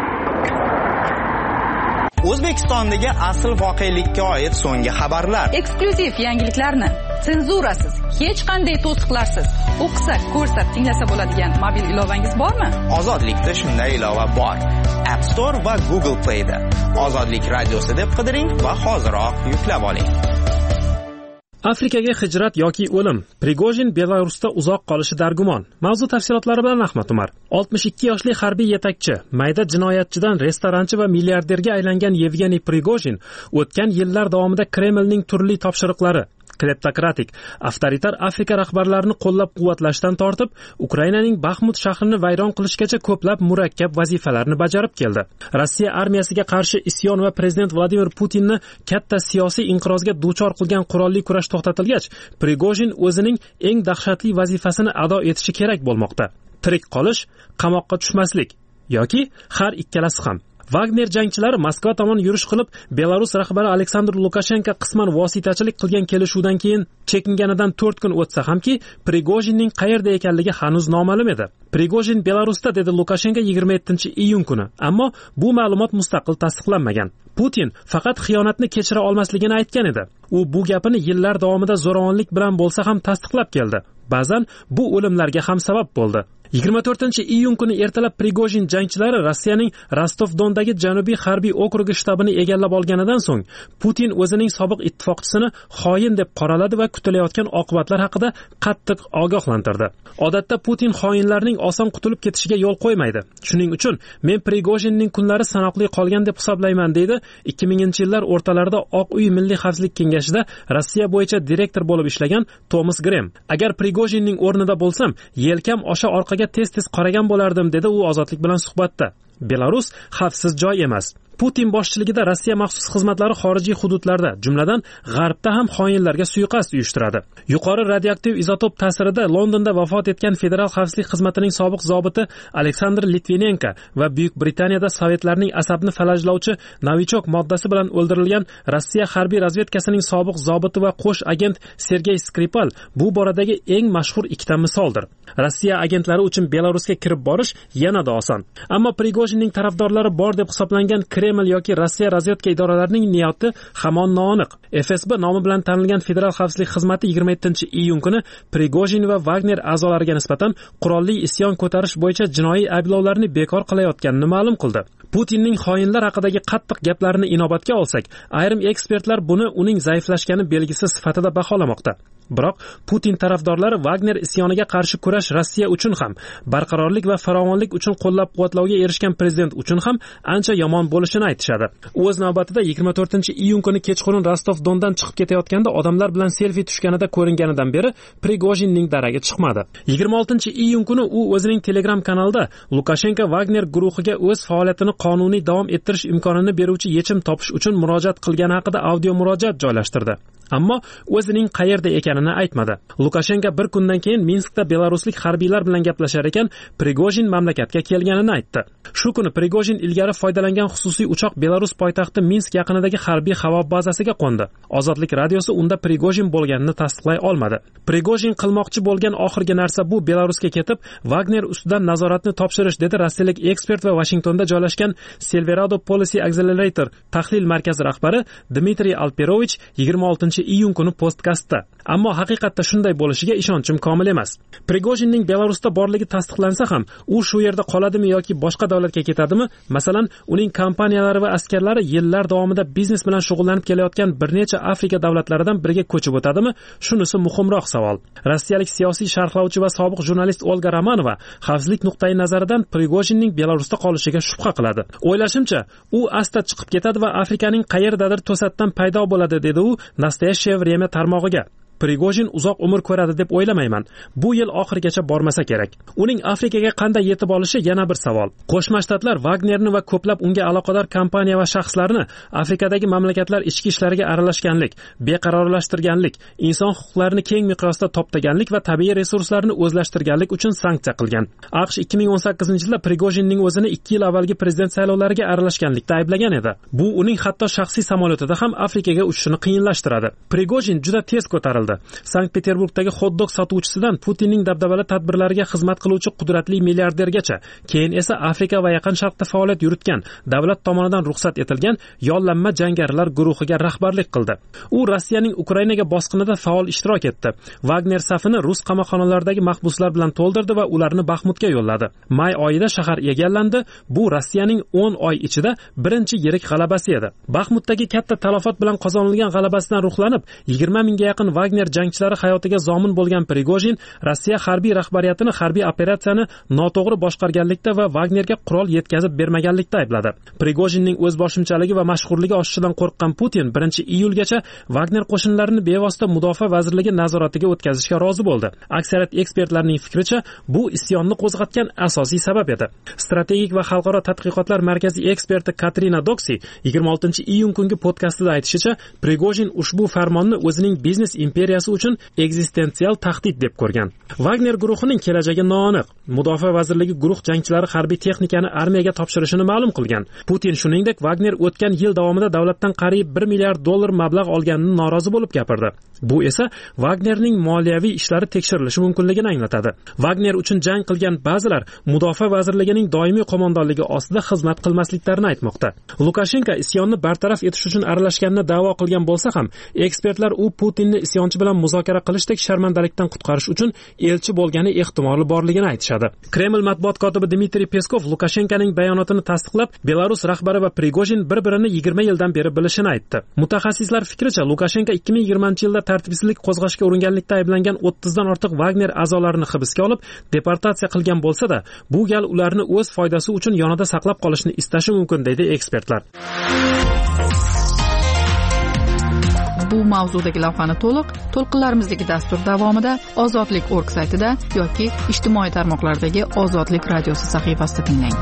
Speaker 12: O'zbekistondagi asl voqelikka oid so'nggi xabarlar.
Speaker 4: Eksklyuziv yangiliklarni senzurasiz, hech qanday to'siqlarsiz o'qisa, ko'rsa, tinglasa bo'ladigan mobil ilovangiz bormi?
Speaker 12: Ozodlikda shunday ilova bor. App Store va Google Play da. Ozodlik radiosi deb qidiring va hoziroq yuklab oling.
Speaker 1: Afrikaga hijrat yoki o'lim. Prigojin Belarusda uzoq qolishi dargumon. Mavzu tafsilotlari bilan Ahmad Umar. oltmish ikki yoshli harbiy yetakchi, mayda jinoyatchidan restoranchi va milliarderga aylangan Yevgeniy Prigojin o'tgan yillar davomida Kremlning turli topshiriqlari, kleptokratik, avtoritar Afrika rahbarlarini qo'llab-quvvatlashdan tortib, Ukrainaning Baxmut shahrini vayron qilishgacha ko'plab murakkab vazifalarni bajarib keldi. Rossiya armiyasiga qarshi isyon va prezident Vladimir Putinni katta siyosiy inqirozga duchor qilgan qurolli kurash to'xtatilgach, Prigojin o'zining eng dahshatli vazifasini ado etishi kerak bo'lmoqda. Tirik qolish, qamoqqa tushmaslik yoki har ikkalasi ham. Wagner jangchilari Moskva tomon yurish qilib, Belarus rahbari Aleksandr Lukashenko qisman vositachilik qilgan kelishuvdan keyin chekinganidan to'rt kun o'tsa hamki, Prigojinning qayerda ekanligi hanuz noma'lum edi. Prigojin Belarusda, dedi Lukashenko yigirma yettinchi iyun kuni, ammo bu ma'lumot mustaqil tasdiqlanmagan. Putin faqat xiyonatni kechira olmasligini aytgan edi. U bu gapini yillar davomida zo'ravonlik bilan bo'lsa ham tasdiqlab keldi. Ba'zan bu o'limlarga ham sabab bo'ldi. yigirma to'rtinchi iyun kuni ertalab Prigojin jangchilari Rossiyaning Rostov-Dondagi janubiy harbiy okrugi shtabini egallab olganidan so'ng Putin o'zining sobiq ittifoqchisini xoin deb qoraladi va kutilayotgan oqibatlar haqida qattiq ogohlantirdi. Odatda Putin xoinlarning oson qutulib ketishiga yo'l qo'ymaydi. Shuning uchun men Prigojinning kunlari sanoqli qolgan deb hisoblayman, deydi ikki minginchi yillar o'rtalarida Oq uy Milliy xavfsizlik kengashida Rossiya bo'yicha direktor bo'lib ishlagan Tomas Grem. Agar Prigojinning o'rnida bo'lsam, yelkam osha orqaga tez-tez qaragan bo'lardim, dedi u Ozodlik bilan suhbatda. Belarus xavfsiz joy emas. Putin boshchiligida Rossiya maxsus xizmatlari xorijiy hududlarda, jumladan G'arbda ham xoinlarga suiqasd uyushtiradi. Yuqori radioaktiv izotop ta'sirida Londonda vafot etgan Federal xavfsizlik xizmatining sobiq zobiti Aleksandr Litvinenko va Buyuk Britaniyada sovetlarning asabni falajlovchi novichok moddasi bilan o'ldirilgan Rossiya harbiy razvedkasining sobiq zobiti va qo'sh agent Sergey Skripal bu boradagi eng mashhur ikkita misoldir. Rossiya agentlari uchun Belarusga kirib borish yanada oson. Ammo Prigojinning tarafdorlari bor deb hisoblangan Kreml yoki Rossiya razvedka idoralarining niyati hamon noaniq. F S B nomi bilan tanilgan Federal xavfsizlik xizmati yigirma yettinchi iyun kuni Prigojin va Wagner a'zolariga nisbatan qurolli isyon ko'tarish bo'yicha jinoiy ayblovlarni bekor qilayotganini ma'lum qildi. Putinning xoinlar haqidagi qattiq gaplarini inobatga olsak, ayrim ekspertlar buni uning zaiflashgani belgisi sifatida baholamoqda. Biroq Putin tarafdorlari Wagner isyoniga qarshi kurash Rossiya uchun ham, barqarorlik va farovonlik uchun qo'llab-quvvatlovga erishgan prezident uchun ham ancha yomon bo'lishini aytishadi. U o'z navbatida yigirma to'rtinchi iyun kuni kechqurun Rostov-Dondan chiqib ketayotganda odamlar bilan selfi tushganida ko'ringanidan beri Prigojinning daragi chiqmadi. yigirma oltinchi iyun kuni u o'zining Telegram kanalida Lukashenko Wagner guruhiga o'z faoliyatini qonuniy davom ettirish imkonini beruvchi yechim topish uchun murojaat qilgani haqida audio murojaat joylashtirdi. Ammo o'zining qayerda ekanini aytmadi. Lukashenko bir kundan keyin Minskda belaruslik harbiylar bilan gaplashar ekan, Prigojin mamlakatga kelganini aytdi. Shu kuni Prigojin ilgari foydalangan xususiy uchoq Belarus poytaxti Minsk yaqinidagi harbiy havo bazasiga qo'ndi. Ozodlik radiosi unda Prigojin bo'lganini tasdiqlay olmadi. Prigojin qilmoqchi bo'lgan oxirgi narsa bu Belarusga ketib, Wagner ustidan nazoratni topshirish, dedi rossiyalik ekspert va Washingtonda joylashgan Silverado Policy Accelerator tahlil markazi rahbari Dmitriy Alperovich yigirma oltinchi iyun kuni postkastda. Ammo haqiqatda shunday bo'lishiga ishonchim komil emas. Prigojinning Belarusda borligi tasdiqlansa ham, u shu yerda qoladimi yoki boshqa davlatga ketadimi? Masalan, uning kompaniyalari va askarlari yillar davomida biznes bilan shug'ullanib kelayotgan bir necha Afrika davlatlaridan biriga ko'chib o'tadimi? Shunisi muhimroq savol. Rossiyalik siyosiy sharhlovchi va sobiq jurnalist Olga Romanova xavfsizlik nuqtai nazaridan Prigojinning Belarusda qolishiga shubha qiladi. O'ylashimcha, u asta chiqib ketadi va Afrikaning qayerdadir to'satdan paydo bo'ladi, dedi u Nastoyashye Vremya tarmog'iga. Prigojin uzoq umr ko'radi deb o'ylamayman. Bu yil oxirigacha bormasa kerak. Uning Afrikaga qanday yetib olishi yana bir savol. Qo'shma Shtatlar Wagnerni va ko'plab unga aloqador kompaniya va shaxslarni Afrikadagi mamlakatlar ichki ishlariga aralashganlik, beqarorlashtirganlik, inson huquqlarini keng miqyosda toptaganlik va tabiiy resurslarni o'zlashtirganlik uchun sanksiya qilgan. AQSh ikki ming o'n sakkizinchi yilda Prigojinning o'zini ikki yil avvalgi prezident saylovlariga aralashganlikda ayblagan edi. Bu uning hatto shaxsiy samolyotida ham Afrikaga uchishini qiyinlashtiradi. Prigojin juda tez ko'tarildi. Sankt-Peterburgdagi hot-dog sotuvchisidan Putinning dabdabali tadbirlariga xizmat qiluvchi qudratli milliardergacha, keyin esa Afrika va Yaqin Sharqda faoliyat yuritgan, davlat tomonidan ruxsat etilgan yollanma jangarilar guruhiga rahbarlik qildi. U Rossiyaning Ukrainaga bosqinida faol ishtirok etdi. Wagner safini rus qamoqxonalaridagi mahbuslar bilan to'ldirdi va ularni Baxmutga yo'lladi. May oyida shahar egallandi. Bu Rossiyaning o'n oy ichida birinchi yirik g'alabasi edi. Baxmutdagi katta talafot bilan qozonilgan g'alabasidan ruhlanib, yigirma mingga yaqin Wagner jangchilari hayotiga zomin bo'lgan Prigojin Rossiya harbiy rahbariyatini harbiy operatsiyani noto'g'ri boshqarganlikda va Wagnerga qurol yetkazib bermaganlikda aybladi. Prigojinning o'z boshimchaligi va mashhurligi oshishidan qo'rqqan Putin birinchi iyulgacha Wagner qo'shinlarini bevosita mudofaa vazirligi nazoratiga o'tkazishga rozi bo'ldi. Aksariyat ekspertlarning fikricha, bu isyonni qo'zg'atgan asosiy sabab edi. Strategik va xalqaro tadqiqotlar markazi eksperti Katrina Doksi yigirma oltinchi iyun kungi podkastida aytishicha, Prigojin ushbu farmonni o'zining biznes imperiyasi uchun ekzistensial tahdid deb ko'rgan. Wagner guruhining kelajagi noaniq. Mudofaa vazirligi guruh jangchilari harbiy texnikani armiyaga topshirishini ma'lum qilgan. Putin shuningdek Wagner o'tgan yil davomida davlatdan qariyb bir milliard dollar mablag' olganini norozi bo'lib gapirdi. Bu esa Wagnerning moliyaviy ishlari tekshirilishi mumkinligini anglatadi. Wagner uchun jang qilgan ba'zilar Mudofaa vazirligining doimiy qo'mondonligi ostida xizmat qilmasliklarini aytmoqda. Lukashenko isyonni bartaraf etish uchun aralashganini da'vo qilgan bo'lsa ham, ekspertlar u Putinni isyon falonchi bilan muzokara qilishdek sharmandalikdan qutqarish uchun elchi bo'lgani ehtimoli borligini aytishadi. Kreml matbuot kotibi Dmitriy Peskov Lukashenkoning bayonotini tasdiqlab, Belarus rahbari va Prigojin bir-birini yigirma yildan beri bilishini aytdi. Mutaxassislar fikricha, Lukashenko ikki ming yigirmanchi yilda tartibsizlik qo'zg'ashga uringanlikda ayblangan o'ttizdan ortiq Wagner a'zolarini hibsga olib, deportatsiya qilgan bo'lsa-da, bu gal ularni o'z foydasi uchun yonida saqlab qolishni istashi mumkin, deydi ekspertlar.
Speaker 4: Bu mavzudagi lavhani to'liq to'lqinlarimizdagi dastur davomida ozodlik точка org saytida yoki ijtimoiy tarmoqlardagi Ozodlik radiosi sahifasida tinglang.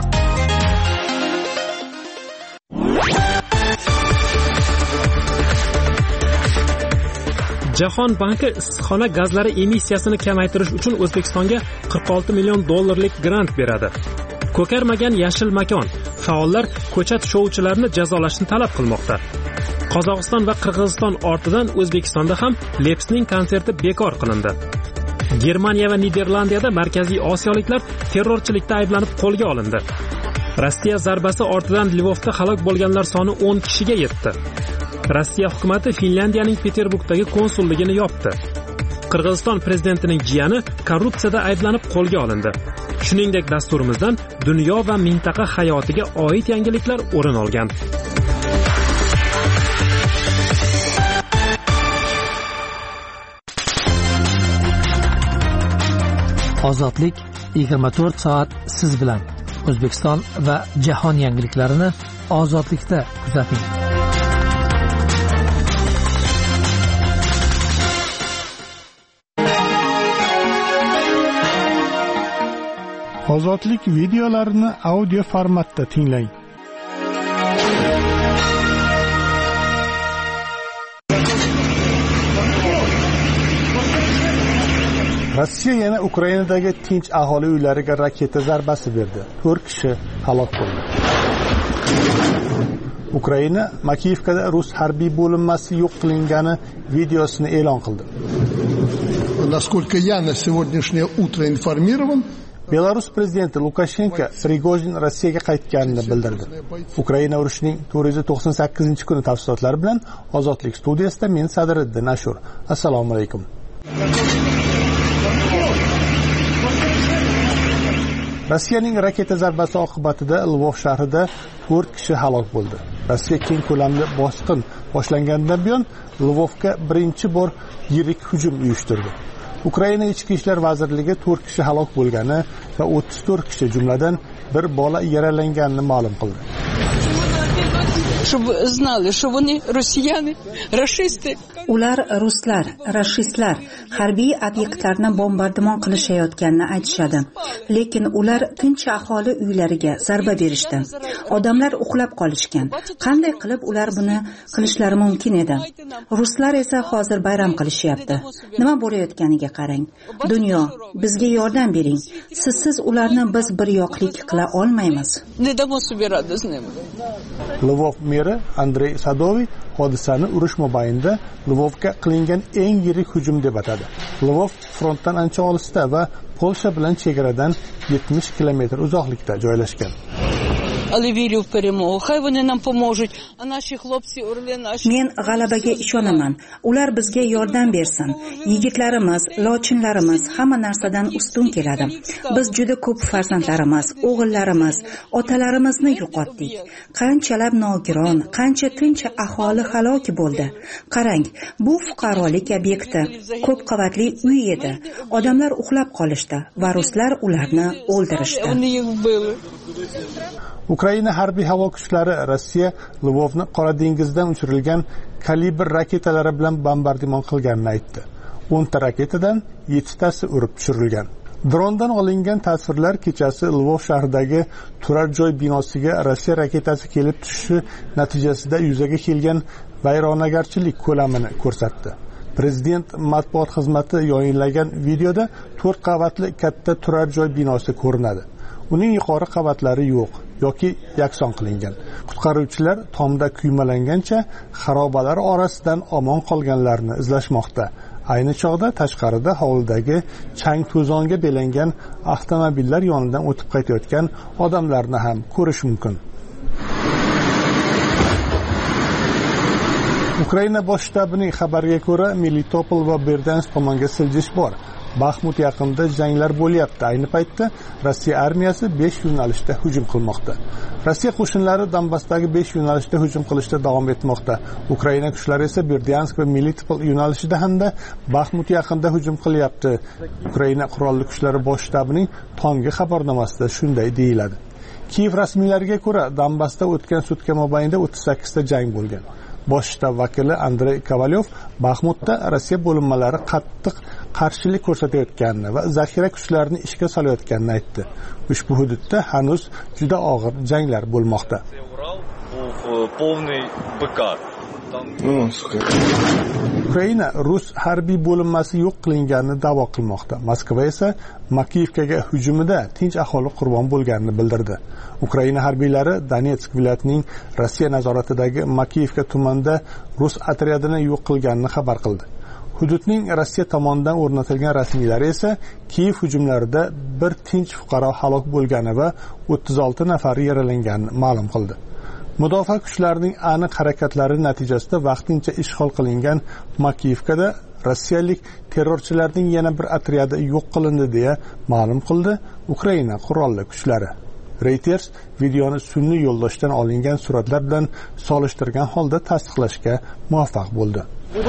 Speaker 1: Jahon banki issiqxona gazlari emissiyasini kamaytirish uchun O'zbekistonga qirq olti million dollarlik grant beradi. Ko'karmagan yashil makon. Faollar ko'chat shouchilarini jazolashni talab qilmoqda. Qozog'iston va Qirg'iziston ortidan O'zbekistonda ham Lepsning konserti bekor qilindi. Germaniya va Niderlandiyada markaziy osiyoliklar terrorchilikda ayblanib qo'lga olindi. Rossiya zarbasi ortidan Lvovda halok bo'lganlar soni o'n kishiga yetdi. Rossiya hukumatı Finlandiyaning Peterburgdagi konsulligini yopdi. Qirg'iziston prezidentining jiyani korrupsiyada ayblanib qo'lga olindi. Shuningdek, dasturimizdan dunyo va mintaqa hayotiga oid yangiliklar o'rin olgan.
Speaker 13: Ozodlik yigirma to'rt soat siz bilan. O'zbekiston va jahon yangiliklarini Ozodlikda kuzating.
Speaker 14: Ozodlik videolarini audio formatda tinglang. Rossiya yana Ukrainadagi tinch aholi uylariga raketa zarbasi berdi. to'rt kishi halok bo'ldi. Ukraina Makiyevkada rus harbiy bo'linmasi yo'q qilingani videosini e'lon qildi.
Speaker 15: Насколько я на сегодняшнее утро информирован,
Speaker 14: Belarus prezidenti Lukashenko Prigojin Rossiyaga qaytganini bildirdi. Ukraina urushining to'rt yuz to'qson sakkizinchi kuni tafsilotlari bilan Ozodlik studiyasida men Sadriddin Ashur. Assalomu alaykum. Rossiyaning raketa zarbasi oqibatida Lvov shahrida to'rt kishi halok bo'ldi. Rossiya keng ko'lamli bosqin boshlanganidan buyon Lvovga birinchi bor yirik hujum uyushtirdi. Ukraina Ichki ishlar vazirligi to'rt kishi halok bo'lgani va o'ttiz to'rt kishi jumladan bir bola yaralanganini ma'lum qildi.
Speaker 16: Чтобы знали, что они россияне, расисты.
Speaker 17: Ular ruslar, rashistlar harbiy obyektlarni bombardimon qilishayotganini aytishadi. Lekin ular tinch aholi uylariga zarba berishdi. Odamlar uxlab qolishgan. Qanday qilib ular buni qilishlari mumkin edi? Ruslar esa hozir bayram qilishyapti. Nima bo'layotganiga qarang. Dunyo, bizga yordam bering. Sizsiz ularni biz bir yoqlik qila olmaymiz.
Speaker 14: Lvov meri Andrey Sadoviy hodisani urush mobaynida Lvovga qilingan eng yirik hujum deb atadi. Lvov frontdan ancha olisda va Polsha bilan chegaradan yetmish kilometr uzoqlikda joylashgan.
Speaker 17: Men g'alabaga ishonaman. Ular bizga yordam bersin. Yigitlarimiz, lochinlarimiz hamma narsadan ustun keladi. Biz juda ko'p farzandlarimiz, o'g'illarimiz, otalarimizni yo'qotdik. Qanchalar nogiron, qancha tinch aholi halok bo'ldi. Qarang, bu fuqarolik obyekti, ko'p qavatli uy edi. Odamlar uxlab qolishdi va ruslar ularni o'ldirishdi.
Speaker 14: Ukraina harbiy havo kuchlari Rossiya Lvovni Qora dengizdan uchirilgan kalibr raketalari bilan bombardimon qilganini aytdi. o'nta raketadan yettitasi urib tushirilgan. Drondan olingan tasvirlar kechasi Lvov shahridagi turar joy binosiga Rossiya raketasi kelib tushishi natijasida yuzaga kelgan vayronagarchilik ko'lamini ko'rsatdi. Prezident matbuot xizmati yayinlagan videoda to'rt qavatli katta turar joy binosi ko'rinadi. Uning yuqori qavatlari yo'q yoki yakson qilingan. Qutqaruvchilar tomda kuymalangancha xarobalar orasidan omon qolganlarni izlashmoqda. Ayni chog'da tashqarida hovlidagi chang to'zonga belangan avtomobillar yonidan o'tib qaytayotgan odamlarni ham ko'rish mumkin. Ukraina bosh shtabining xabariga ko'ra, Melitopol va Berdansk tomonga siljish bor. Baxmut yaqinida janglar bo'lyapti. Ayni paytda Rossiya armiyasi besh yo'nalishda hujum qilmoqda. Rossiya qo'shinlari Donbassdagi besh yo'nalishda hujum qilishda davom etmoqda. Ukraina kuchlari esa Berdansk va Melitopol yo'nalishida hamda Baxmut yaqinida hujum qilyapti. Ukraina qurolli kuchlari bosh shtabining tonggi xabarnomasida shunday deyiladi. Kiyev rasmiylariga ko'ra, Donbassda o'tgan sutka mobaynida o'ttiz sakkizta jang bo'lgan. Bosh shtab vakili Andrey Kovalyov Baxmutda Rossiya bo'linmalari qattiq qarshilik ko'rsatayotganini va zaxira kuchlarini ishga solayotganini aytdi. Ushbu hududda hanuz juda og'ir janglar bo'lmoqda. Ukraina Rus harbiy bo'linmasi yo'q qilinganini da'vo qilmoqda. Moskva esa Makiyevkaga hujumida tinch aholi qurbon bo'lganini bildirdi. Ukraina harbiylari Donetsk viloyatining Rossiya nazoratidagi Makiyevka tumanida rus otryadini yo'q qilganini xabar qildi. Hududning Rossiya tomonidan o'rnatilgan rasmiylari esa Kiyev hujumlarida bir tinch fuqaro halok bo'lgani va o'ttiz olti nafari yaralanganini ma'lum qildi. Mudofaa kuchlarining aniq harakatlari natijasida vaqtincha ishg'ol qilingan Makiyevkada rossiyalik terrorchilarning yana bir otryadi yo'q qilindi deya ma'lum qildi Ukraina qurolli kuchlari. Reuters videoni sun'iy yo'ldoshdan olingan suratlar bilan solishtirgan holda tasdiqlashga muvaffaq bo'ldi.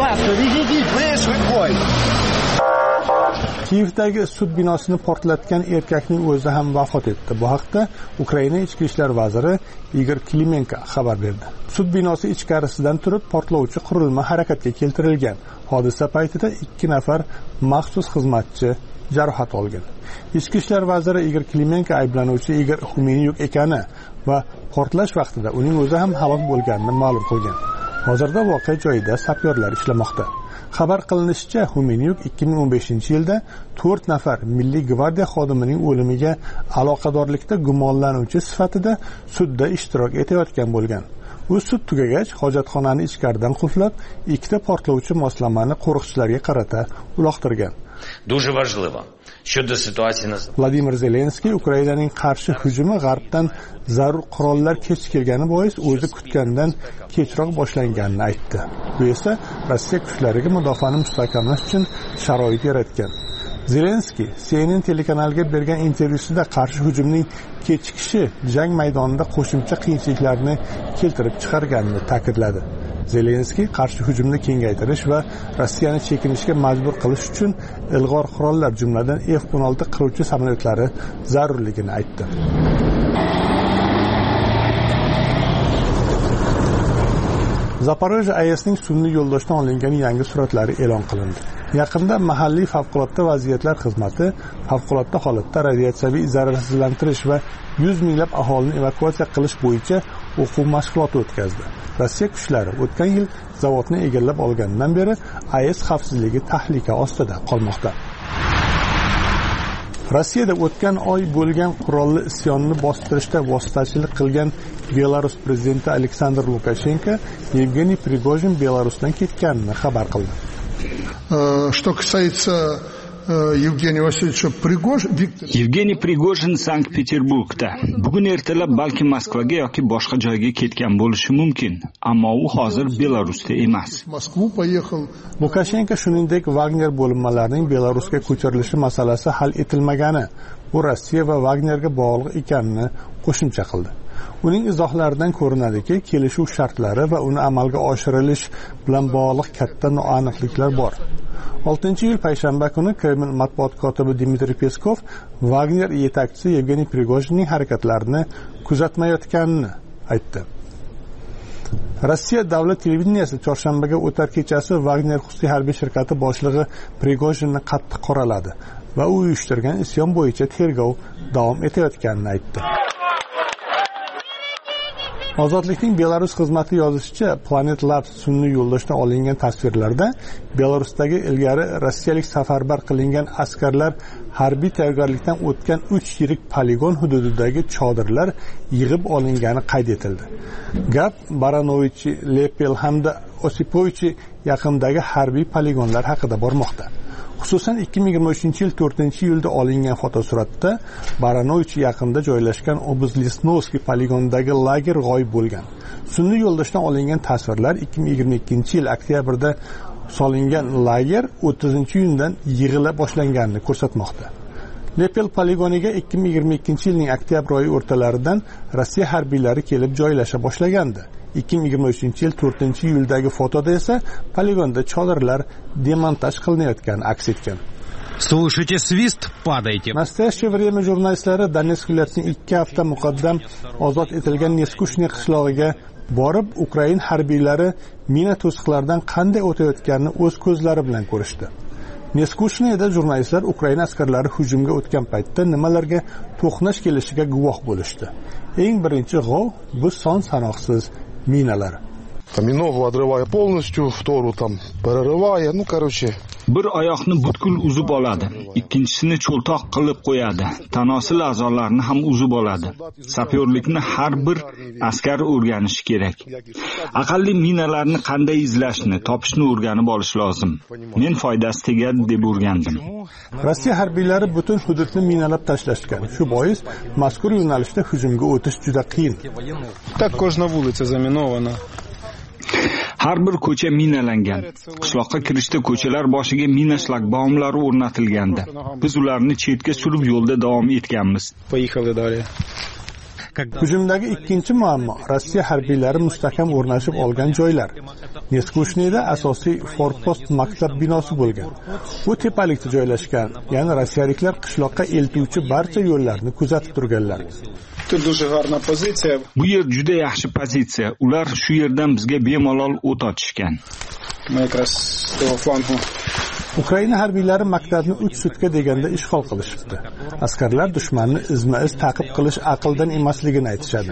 Speaker 14: Kiyevdagi sud binosini portlatgan erkakning o'zi ham vafot etdi. Bu haqda Ukraina ichki ishlar vaziri Igor Klimenko xabar berdi. Sud binosi ichkarisidan turib portlovchi qurilma harakatga keltirilgan. Hodisa paytida ikki nafar maxsus xizmatchi jarohat olgan. Ichki ishlar vaziri Igor Klimenko ayblanuvchi Igor Xumenyuk ekani va portlash vaqtida uning o'zi ham halok bo'lganini ma'lum qilgan. Hozirda voqea joyida sapyorlar ishlamoqda. Xabar qilinishicha, Xumenyuk ikki ming o'n beshinchi yilda to'rt nafar Milliy gvardiya xodimining o'limiga aloqadorlikda gumonlanuvchi sifatida sudda ishtirok etayotgan bo'lgan. U sud tugagach, hojatxonani ichkaridan qulflab, ikkita portlovchi moslamani qo'riqchilarga qarata uloqtirgan.
Speaker 18: Дуже важливо. Щодо ситуації на
Speaker 14: Vladimir Zelenskiy Ukrainaning qarshi hujumi g'arbdan zarur qurollar kech kelgani bois o'zi kutgandan kechroq boshlanganini aytdi. Bu esa Rossiya kuchlariga mudofaani mustahkamlash uchun sharoit yaratgan. Zelenskiy C N N telekanaliga bergan intervyusida qarshi hujumning kechikishi jang maydonida qo'shimcha qiyinchiliklarni keltirib chiqarganini ta'kidladi. Zelenskiy qarshi hujumni kengaytirish va Rossiyani chekinishga majbur qilish uchun ilg'or qurollar, jumladan F o'n olti qiruvchi samolyotlari zarurligini aytdi. Zaporojye A E S'ning sun'iy yo'ldoshdan olingan yangi suratlari e'lon qilindi. Yaqinda mahalliy favqulodda vaziyatlar xizmati favqulodda holatda radiatsiyaviy zararsizlantirish va yuz minglab aholini evakuatsiya qilish bo'yicha o'quv mashg'uloti o'tkazdi. Rossiya kuchlari o'tgan yil zavodni egallab olganidan beri A E S xavfsizligi tahlika ostida qolmoqda. Rossiyada o'tgan oy bo'lgan qurolli isyonni bostirishda vositachilik qilgan Belarus prezidenti Aleksandr Lukashenko Yevgeniy Prigojin Belarusdan ketganini xabar qildi.
Speaker 15: Что касается Yevgeniy Vasilievich Prigojin,
Speaker 5: Yevgeniy Prigojin Sankt-Peterburgda. Bugun ertalab balki Moskvaga yoki boshqa joyga ketgan bo'lishi mumkin, ammo u hozir Belarusda emas.
Speaker 14: Lukashenko shuningdek Wagner bo'linmalarining Belarusga ko'chirilishi masalasi hal etilmagani, bu Rossiya va Wagnerga bog'liq ekanini qo'shimcha qildi. Uning izohlaridan ko'rinadiki, kelishuv shartlari va uni amalga oshirilish bilan bog'liq katta noaniqliklar bor. oltinchi iyul payshanba kuni Kreml matbuot kotibi Dmitriy Peskov Wagner yetakchisi Yevgeniy Prigojinning harakatlarini kuzatmayotganini aytdi. Rossiya davlat televideniyasi chorshanbaga o'tar kechasi Wagner xususiy harbiy shirkati boshlig'i Prigojinni qattiq qoraladi va u uyushtirgan isyon bo'yicha tergov davom etayotganini aytdi. Ozodlikning Belarus xizmati yozishicha, Planet Labs sun'iy yo'ldoshdan olingan tasvirlarda Belarusdagi ilgari rossiyalik safarbar qilingan askarlar harbiy tayyorgarlikdan o'tgan uch yirik poligon hududidagi chodirlar yig'ib olingani qayd etildi. Gap Baranovich, Lepel hamda Osipovich yaqinidagi harbiy poligonlar haqida bormoqda. Xususan ikki ming yigirma uchinchi yil to'rtinchi iyulda olingan fotosuratda Baranoychi yaqinida joylashgan Oblesnovskiy poligonidagi lager g'oyib bo'lgan. Sun'iy yo'ldoshdan olingan tasvirlar ikki ming yigirma ikkinchi yil oktyabrda solingan lager o'ttizinchi iyundan yig'ila boshlanganini ko'rsatmoqda. Lepel poligoniga ikki ming yigirma ikkinchi yilning oktyabr oyi o'rtalaridan Rossiya harbiylari kelib joylasha boshlagandi. ikki ming yigirma uchinchi yil to'rtinchi iyuldagi fotoda esa poligonda chodirlar demontaj qilinayotgani aks etgan.
Speaker 19: Слушайте свист, падайте.
Speaker 14: Nastoящее время jurnalistlari Donetsk viloyatining ikki hafta muqaddam ozod etilgan Neskushniy qishlog'iga borib, Ukraina harbiylari mina to'siqlaridan qanday o'tayotganini o'z ko'zlari bilan ko'rishdi. Neskushniyda jurnalistlar Ukraina askarlari hujumga o'tgan paytda nimalarga to'qnash kelishiga guvoh bo'lishdi. Eng birinchi g'ov bu son sanoqsiz minalar.
Speaker 20: Ногу отрывая полностью, вторую там прорывая, ну, короче.
Speaker 5: Bir oyoqni butkul uzib oladi, ikkinchisini cho'ltoq qilib qo'yadi, tanosil a'zolarini ham uzib oladi. Sapyorlikni har bir askar o'rganishi kerak. Aqalli minalarni qanday izlashni, topishni o'rganib olish lozim. Men foydasi tegadi deb o'rgandim.
Speaker 14: Rossiya harbiylari butun hududni minalab tashlashgan. Shu bois mazkur yo'nalishda hujumga o'tish juda qiyin.
Speaker 21: Так кожна вулиця замінована.
Speaker 5: Har bir ko'cha minalangan. Qishloqqa kirishda ko'chalar boshiga mina shlagbaumlari o'rnatilgandi. Biz ularni chetga surib yo'lda davom etganmiz.
Speaker 14: Hujumdagi ikkinchi muammo Rossiya harbiylari mustahkam o'rnashib olgan joylar. Neskushniyda asosiy forpost maktab binosi bo'lgan. Bu tepalikda joylashgan, ya'ni rossiyaliklar qishloqqa eltuvchi barcha yo'llarni kuzatib turganlar.
Speaker 5: Bu yer juda yaxshi pozitsiya. Ular shu yerdan bizga bemalol o't ochishgan.
Speaker 14: Ukraina harbiylari maktabni uch sutka deganda ishg'ol qilishibdi. Askarlar dushmanni izma-iz ta'qib qilish aqldan emasligini aytishadi.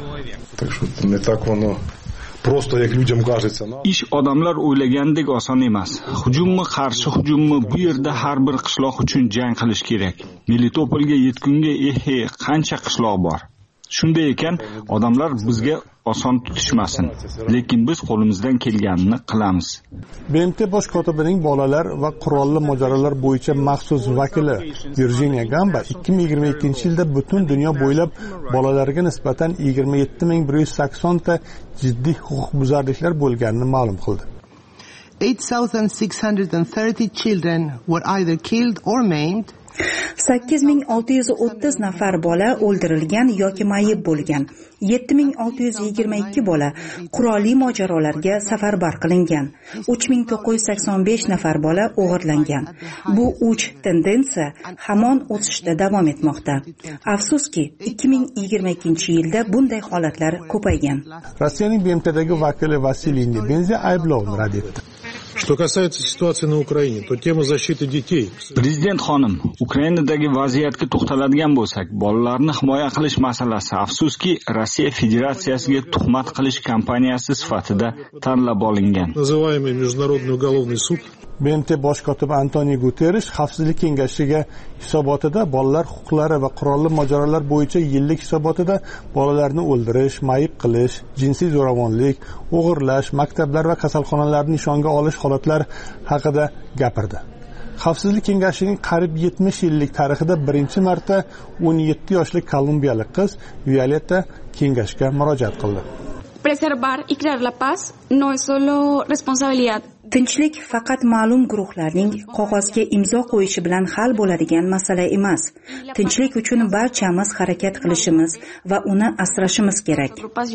Speaker 5: Ish odamlar o'ylagandek oson emas. Hujummi, qarshi hujummi, bu yerda har bir qishloq uchun jang qilish kerak. Melitopolga yetgunga ehe qancha qishloq bor. Shunday ekan, odamlar bizga oson tutishmasin, lekin biz qo'limizdan kelganini qilamiz.
Speaker 14: B M T bosh kotibining bolalar va qurolli mojarolar bo'yicha maxsus vakili Virginia Gamba ikki ming yigirma ikkinchi yilda butun dunyo bo'ylab bolalarga nisbatan yigirma yetti ming bir yuz sakson ta jiddiy huquqbuzarliklar bo'lganini ma'lum qildi.
Speaker 22: eight thousand six hundred thirty children were either killed or maimed.
Speaker 17: sakkiz ming olti yuz o'ttiz nafar bola o'ldirilgan yoki mayib bo'lgan. yetti ming olti yuz yigirma ikki bola qurolli mojarolarga safarbar qilingan. uch ming to'qqiz yuz sakson besh nafar bola o'g'irlangan. Bu uch tendensiya hamon o'sishda davom etmoqda. Afsuski, ikki ming yigirma ikkinchi yilda bunday holatlar ko'paygan.
Speaker 14: Rossiyaning B M Tdagi vakili Vasiliy Nebenzi ayblovni rad etdi.
Speaker 21: Что касается ситуации на Украине, то тема защиты детей.
Speaker 5: Prezident xonim, Ukrainadagi vaziyatga to'xtaladigan bo'lsak, bolalarni himoya qilish masalasi afsuski Rossiya Federatsiyasiga tuhmat qilish kampaniyasi sifatida tanlab olingan.
Speaker 21: Называемый Международный уголовный суд.
Speaker 14: B M T bosh kotibi Antoniy Guterrish Xavfsizlik kengashiga hisobotida bolalar huquqlari va qurolli mojarolar bo'yicha yillik hisobotida bolalarni o'ldirish, mayib qilish, jinsiy zo'ravonlik, o'g'irlash, maktablar va kasalxonalarni nishonga olish holatlari haqida gapirdi. Xavfsizlik kengashining qariyb yetmish yillik tarixida birinchi marta o'n yetti yoshli kolumbiyalik qiz Violetta kengashga murojaat qildi.
Speaker 23: Preservar y crear la paz no es solo responsabilidad.
Speaker 17: Tinchlik faqat ma'lum guruhlarning qog'ozga imzo qo'yishi bilan hal bo'ladigan masala emas. Tinchlik uchun barchamiz harakat qilishimiz va uni asrashimiz kerak.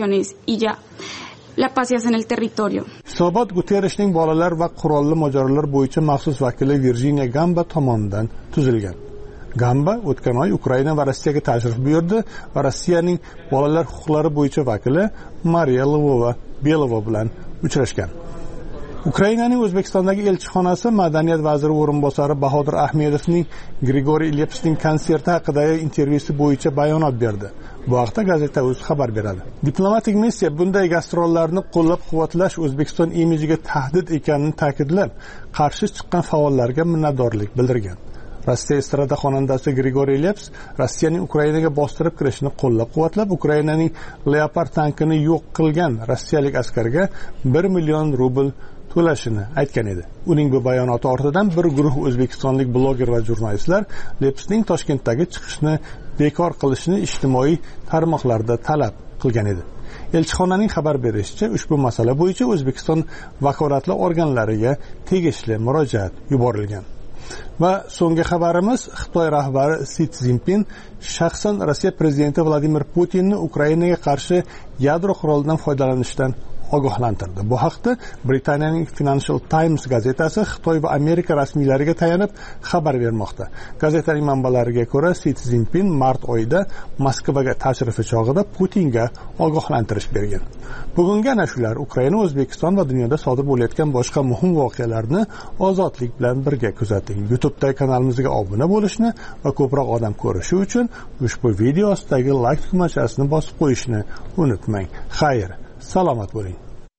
Speaker 23: La paz en el territorio.
Speaker 14: Hisobot Guterrishning bolalar va qurolli mojarolar bo'yicha maxsus vakili Virginia Gamba tomonidan tuzilgan. Gamba o'tgan oy Ukraina va Rossiyaga tashrif buyurdi va Rossiyaning bolalar huquqlari bo'yicha vakili Mariya Lvova-Belova bilan uchrashgan. Ukrainaning O'zbekistondagi elchixonasi madaniyat vaziri o'rinbosari Bahodir Ahmedovning Grigoriy Lepsning konserti haqidagi intervyusi bo'yicha bayonot berdi. Bu haqda gazeta.uz xabar beradi. Diplomatik missiya bunday gastrollarni qo'llab-quvvatlash O'zbekiston imijiga tahdid ekanini ta'kidlab, qarshi chiqqan faollarga minnatdorlik bildirgan. Rossiya estrada xonandasi Grigoriy Leps Rossiyaning Ukrainaga bostirib kirishini qo'llab-quvvatlab, Ukrainaning Leopard tankini yo'q qilgan rossiyalik askarga bir million rubl to'lashini aytgan edi. Uning bu bayonoti ortidan bir guruh o'zbekistonlik bloger va jurnalistlar Lepsning Toshkentdagi chiqishni bekor qilishni ijtimoiy tarmoqlarda talab qilgan edi. Elchixonaning xabar berishicha, ushbu masala bo'yicha O'zbekiston vakolatli organlariga tegishli murojaat yuborilgan. Va so'nggi xabarimiz, Xitoy rahbari Si Szinpin shaxsan Rossiya prezidenti Vladimir Putinni Ukrainaga qarshi yadro qurolidan foydalanishdan ogohlantirdi. Bu haqda Britaniyaning Financial Times gazetasi Xitoy va Amerika rasmiylariga tayanib xabar bermoqda. Gazetaning manbalariga ko'ra, Si Szinpin mart oyida Moskvaga tashrifi chog'ida Putinga ogohlantirish bergan. Bugungi ana shular Ukraina, O'zbekiston va dunyoda sodir bo'layotgan boshqa muhim voqealarni ozodlik bilan birga kuzating. YouTube'dagi kanalimizga obuna bo'lishni va ko'proq odam ko'rishi uchun ushbu video ostidagi like tugmachasini bosib qo'yishni unutmang. Xayr, salomat bo'ling.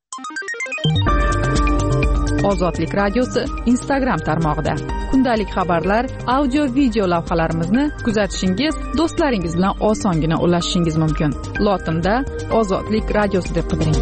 Speaker 4: Ozodlik radiosi Instagram tarmog'ida kundalik xabarlar, audio video lavhalarimizni kuzatishingiz, do'stlaringiz bilan osongina ulashishingiz mumkin. Lotinda Ozodlik radiosi deb qidiring.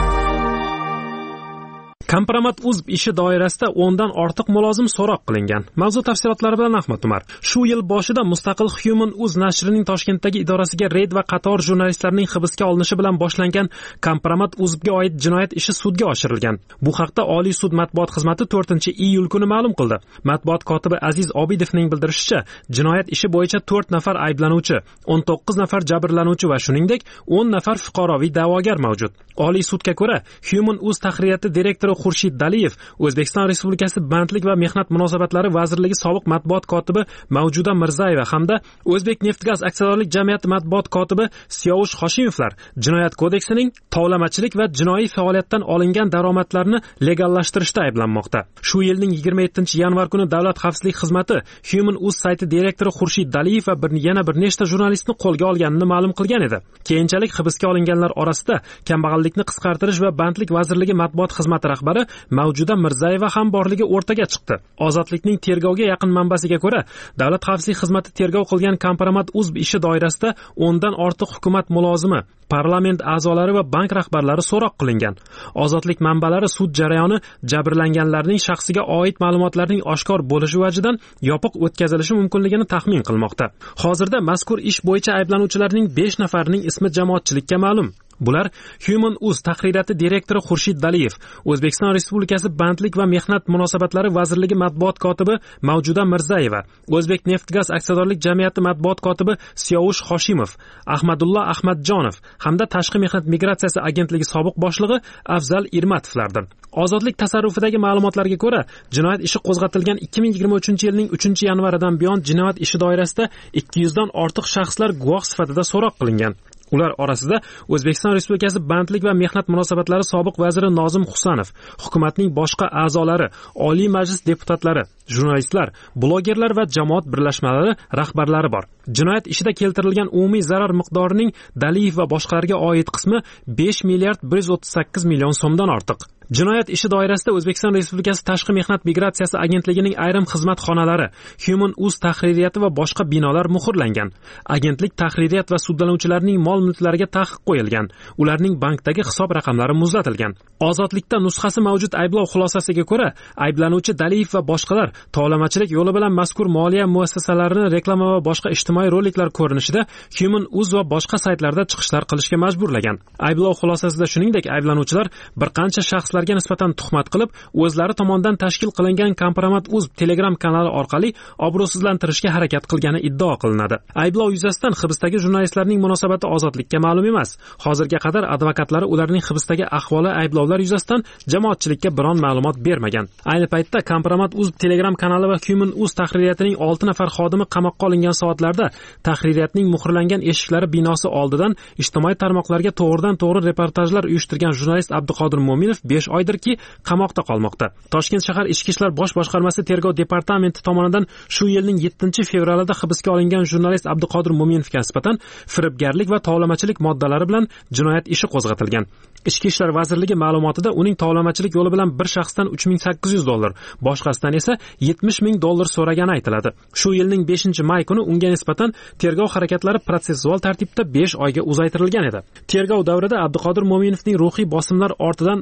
Speaker 1: Kompromat.uz ishi doirasida o'ndan ortiq mulozim so'roq qilingan. Mavzu tafsilotlari bilan Ahmad Umar. Shu yil boshida mustaqil Human.uz nashrining Toshkentdagi idorasiga reyd va qator jurnalistlarning hibsga olinishi bilan boshlangan Kompromat.uzga oid jinoyat ishi sudga oshirilgan. Bu haqda Oliy sud matbuot xizmati to'rtinchi iyul kuni ma'lum qildi. Matbuot kotibi Aziz Obidovning bildirishicha, jinoyat ishi bo'yicha to'rt nafar ayblanuvchi, o'n to'qqiz nafar jabrlanuvchi va shuningdek o'n nafar fuqaroviy da'vogar mavjud. Oliy sudga ko'ra, Human.uz tahririyati direktori Xurshid Daliyev, O'zbekiston Respublikasi Bandlik va mehnat munosabatlari vazirligi sobiq matbuot kotibi Mavjuda Mirzayeva hamda O'zbek Neftgaz aksiyadorlik jamiyati matbuot kotibi Siyovush Hoshimovlar Jinoyat kodeksining tovlamachilik va jinoiy faoliyatdan olingan daromadlarni legallashtirishda ayblanmoqda. Shu yilning yigirma yettinchi yanvar kuni Davlat xavfsizlik xizmati Human.uz sayti direktori Xurshid Daliyev va bir yana bir nechta jurnalistni qo'lga olganini ma'lum qilgan edi. Keyinchalik hibsga olinganlar orasida kambag'allikni qisqartirish va bandlik vazirligi matbuot xizmati rahbari Mavjuda Mirzayeva ham borligi o'rtaga chiqdi. Ozodlikning tergovga yaqin manbasiga ko'ra, Davlat xavfsizlik xizmati tergov qilgan Kompromat.uz ishi doirasida o'ndan ortiq hukumat mulozimi, parlament a'zolari va bank rahbarlari so'roq qilingan. Ozodlik manbalari sud jarayoni jabrlanganlarning shaxsiga oid ma'lumotlarning oshkor bo'lishi vajidan yopiq o'tkazilishi mumkinligini taxmin qilmoqda. Hozirda mazkur ish bo'yicha ayblanuvchilarning besh nafarining ismi jamoatchilikka ma'lum. Bular Human.uz tahririyati direktori Xurshid Daliyev, O'zbekiston Respublikasi Bandlik va mehnat munosabatlari vazirligi matbuot kotibi Mavjuda Mirzayeva, O'zbek Neftgaz aksiyadorlik jamiyati matbuot kotibi Siyovush Hoshimov, Ahmadullo Ahmadjonov hamda Tashqi mehnat migratsiyasi agentligi sobiq boshlig'i Afzal Irmatovlardir. Ozodlik tasarrufidagi ma'lumotlarga ko'ra, jinoyat ishi qo'zg'atilgan ikki ming yigirma uchinchi yilning uchinchi yanvaridan buyon jinoyat ishi doirasida ikki yuzdan ortiq shaxslar guvoh sifatida so'roq qilingan. Ular orasida O'zbekiston Respublikasi Bandlik va mehnat munosabatlari sobiq vaziri Nozim Husanov, hukumatning boshqa a'zolari, Oliy Majlis deputatlari, jurnalistlar, blogerlar va jamoat birlashmalari rahbarlari bor. Jinoyat ishida keltirilgan umumiy zarar miqdorining Daliyev va boshqalarga oid qismi besh milliard bir yuz o'ttiz sakkiz million so'mdan ortiq. Jinoyat ishi doirasida O'zbekiston Respublikasi Tashqi mehnat migratsiyasi agentligining ayrim xizmat xonalari, Human.uz tahririyati va boshqa binolar muhrlangan. Agentlik tahririyat va sudlanuvchilarning mol-mulklariga taqiq qo'yilgan. Ularning bankdagi hisob raqamlari muzlatilgan. Ozodlikda nusxasi mavjud ayblov xulosasiga ko'ra, ayblanuvchi Daliyev va boshqalar tovlamachilik yo'li bilan mazkur moliya muassasalarini reklama va boshqa ijtimoiy roliklar ko'rinishida Human.uz va boshqa saytlarda chiqishlar qilishga majburlagan. Ayblov xulosasida shuningdek ayblanuvchilar bir qancha shaxslar nisbatan tuhmat qilib, o'zlari tomonidan tashkil qilingan Kompromat.uz Telegram kanali orqali obro'sizlantirishga harakat qilgani iddao qilinadi. Ayblov yuzasidan hibsdagi jurnalistlarning munosabati ozodlikka ma'lum emas. Hozirga qadar advokatlari ularning hibsdagi ahvoli ayblovlar yuzasidan jamoatchilikka biron ma'lumot bermagan. Ayni paytda Kompromat.uz Telegram kanali va Human.uz tahririyatining olti nafar xodimi qamoqqa olingan soatlarda tahririyatning muhrlangan eshiklari binosi oldidan ijtimoiy tarmoqlarga to'g'ridan-to'g'ri reportajlar uyushtirgan jurnalist Abduqodir Mo'minov besh oydirki qamoqda qolmoqda. Toshkent shahar Ichki ishlar bosh boshqarmasi tergov departamenti tomonidan shu yilning yettinchi fevralida hibsga olingan jurnalist Abduqodir Mo'minovga nisbatan firibgarlik va tovlamachilik moddalari bilan jinoyat ishi qo'zg'atilgan. Ichki ishlar vazirligi ma'lumotida uning tovlamachilik yo'li bilan bir shaxsdan uch ming sakkiz yuz dollar, boshqasidan esa yetmish ming dollar so'ragani aytiladi. Shu yilning beshinchi may kuni unga nisbatan tergov harakatlari protsessual tartibda besh oyga uzaytirilgan edi. Tergov davrida Abduqodir Mo'minovning ruhiy bosimlar ortidan sakkiz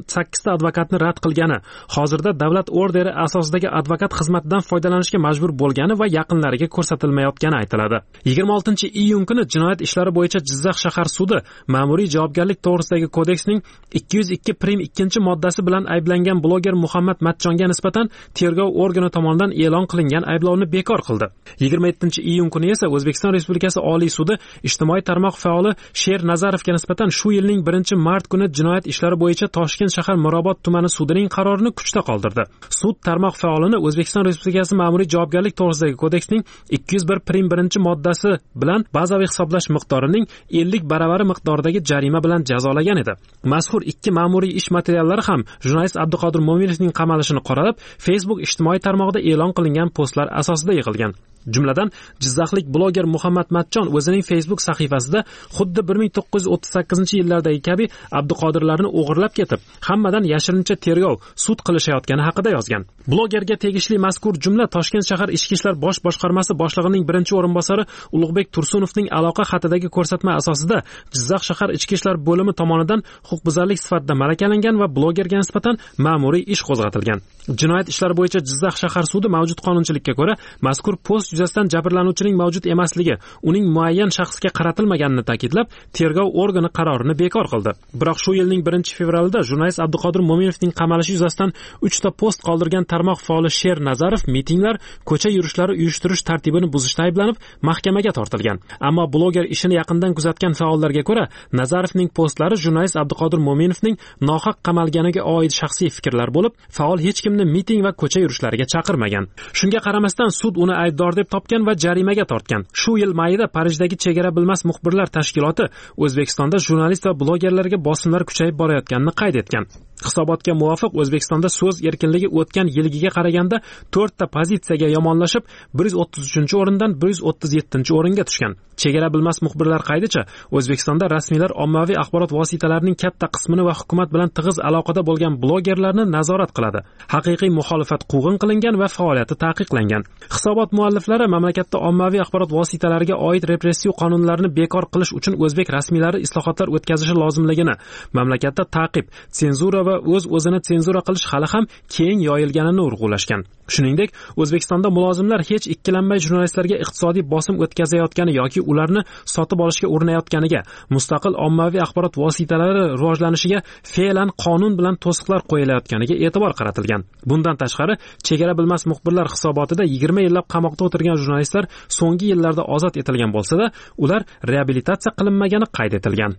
Speaker 1: shaxsiy advokatni rad qilgani, hozirda davlat orderi asosidagi advokat xizmatidan foydalanishga majbur bo'lgani va yaqinlariga ko'rsatilmayotgani aytiladi. yigirma oltinchi iyun kuni jinoyat ishlari bo'yicha Jizzax shahar sudi ma'muriy javobgarlik to'g'risidagi kodeksning ikki yuz ikki prim ikkinchi moddasi bilan ayblangan bloger Muhammad Matchonga nisbatan tergov organi tomonidan e'lon qilingan ayblovni bekor qildi. yigirma yettinchi iyun kuni esa O'zbekiston Respublikasi Oliy sudi ijtimoiy tarmoq faoli Sher Nazarovga nisbatan shu yilning birinchi mart kuni jinoyat ishlari bo'yicha Toshkent shahar Mirobod tumani sudining qarorini kuchda qoldirdi. Sud tarmoq faolini O'zbekiston Respublikasi ma'muriy javobgarlik to'g'risidagi kodeksning ikki yuz bir prim birinchi moddasi bilan bazaviy hisoblash miqdorining ellik baravari miqdoridagi jarima bilan jazolagan edi. Mazkur ikki ma'muriy ish materiallari ham jurnalist Abduqodir Mo'minovning qamalishini qoralab, Facebook ijtimoiy tarmog'ida e'lon qilingan postlar asosida yig'ilgan. Jumladan, Jizzaxlik bloger Muhammad Matchon o'zining Facebook sahifasida xuddi bir ming to'qqiz yuz o'ttiz sakkizinchi yillardagi kabi Abduqodirlarni o'g'irlab ketib, hammadan yashirincha tergov, sud qilishayotgani haqida yozgan. Blogerga tegishli mazkur jumla Toshkent shahar Ichki ishlar bosh boshqarmasi boshlig'ining birinchi o'rinbosari Ulug'bek Tursunovning aloqa xatidagi ko'rsatma asosida Jizzax shahar Ichki ishlar bo'limi tomonidan huquqbuzarlik sifatida malakalangan va blogerga nisbatan ma'muriy ish qo'zg'atilgan. Jinoyat ishlari bo'yicha Jizzax shahar sudi mavjud qonunchilikka ko'ra mazkur post yuzasidan jabrlanuvchining mavjud emasligi, uning muayyan shaxsga qaratilmaganini ta'kidlab, tergov organi qarorini bekor qildi. Biroq shu yilning birinchi fevralida jurnalist Abduqodir Mo'minovning qamalishi yuzasidan uchta post qoldirgan tarmoq faoli Sher Nazarov mitinglar, ko'cha yurishlari uyushtirish tartibini buzishda ayblanib, mahkamaga tortilgan. Ammo bloger ishini yaqindan kuzatgan faollarga ko'ra, Nazarovning postlari jurnalist Abduqodir Mo'minovning nohaq qamalganiga oid shaxsiy fikrlar bo'lib, faol hech kimni miting va ko'cha yurishlariga chaqirmagan. Shunga qaramasdan sud uni aybdor deb topgan va jarimaga tortgan. Shu yil mayida Parijdagi chegara bilmas muxbirlar tashkiloti O'zbekistonda jurnalist va blogerlarga bosimlar kuchayib borayotganini qayd etgan. Hisobotga muvofiq O'zbekistonda so'z erkinligi o'tgan yilgiga qaraganda to'rtta pozitsiyaga yomonlashib, bir yuz o'ttiz uchinchi o'rindan bir yuz o'ttiz yettinchi o'ringa tushgan. Chegara bilmas muxbirlar qaydicha, O'zbekistonda rasmiylar ommaviy axborot vositalarining katta qismini va hukumat bilan tig'iz aloqada bo'lgan blogerlarni nazorat qiladi. Haqiqiy muxolifat quvg'in qilingan va faoliyati taqiqlangan. Hisobot mualliflari mamlakatda ommaviy axborot vositalariga oid repressiv qonunlarni bekor qilish uchun o'zbek rasmiylari islohotlar o'tkazishi lozimligini, mamlakatda ta'qib, senzura va o'z-o'zini senzura qilish hali ham keng yoyilganini urg'ulashgan. Shuningdek, O'zbekistonda mulozimlar hech ikkilanmay jurnalistlarga iqtisodiy bosim o'tkazayotgani yoki ularni sotib olishga urinayotganiga, mustaqil ommaviy axborot vositalari rivojlanishiga fe'lan qonun bilan to'siqlar qo'yilayotganiga e'tibor qaratilgan. Bundan tashqari, chegara bilmas muxbirlar hisobotida yigirma yillab qamoqda o'tirgan jurnalistlar so'nggi yillarda ozod etilgan bo'lsa-da, ular reabilitatsiya qilinmagani qayd etilgan.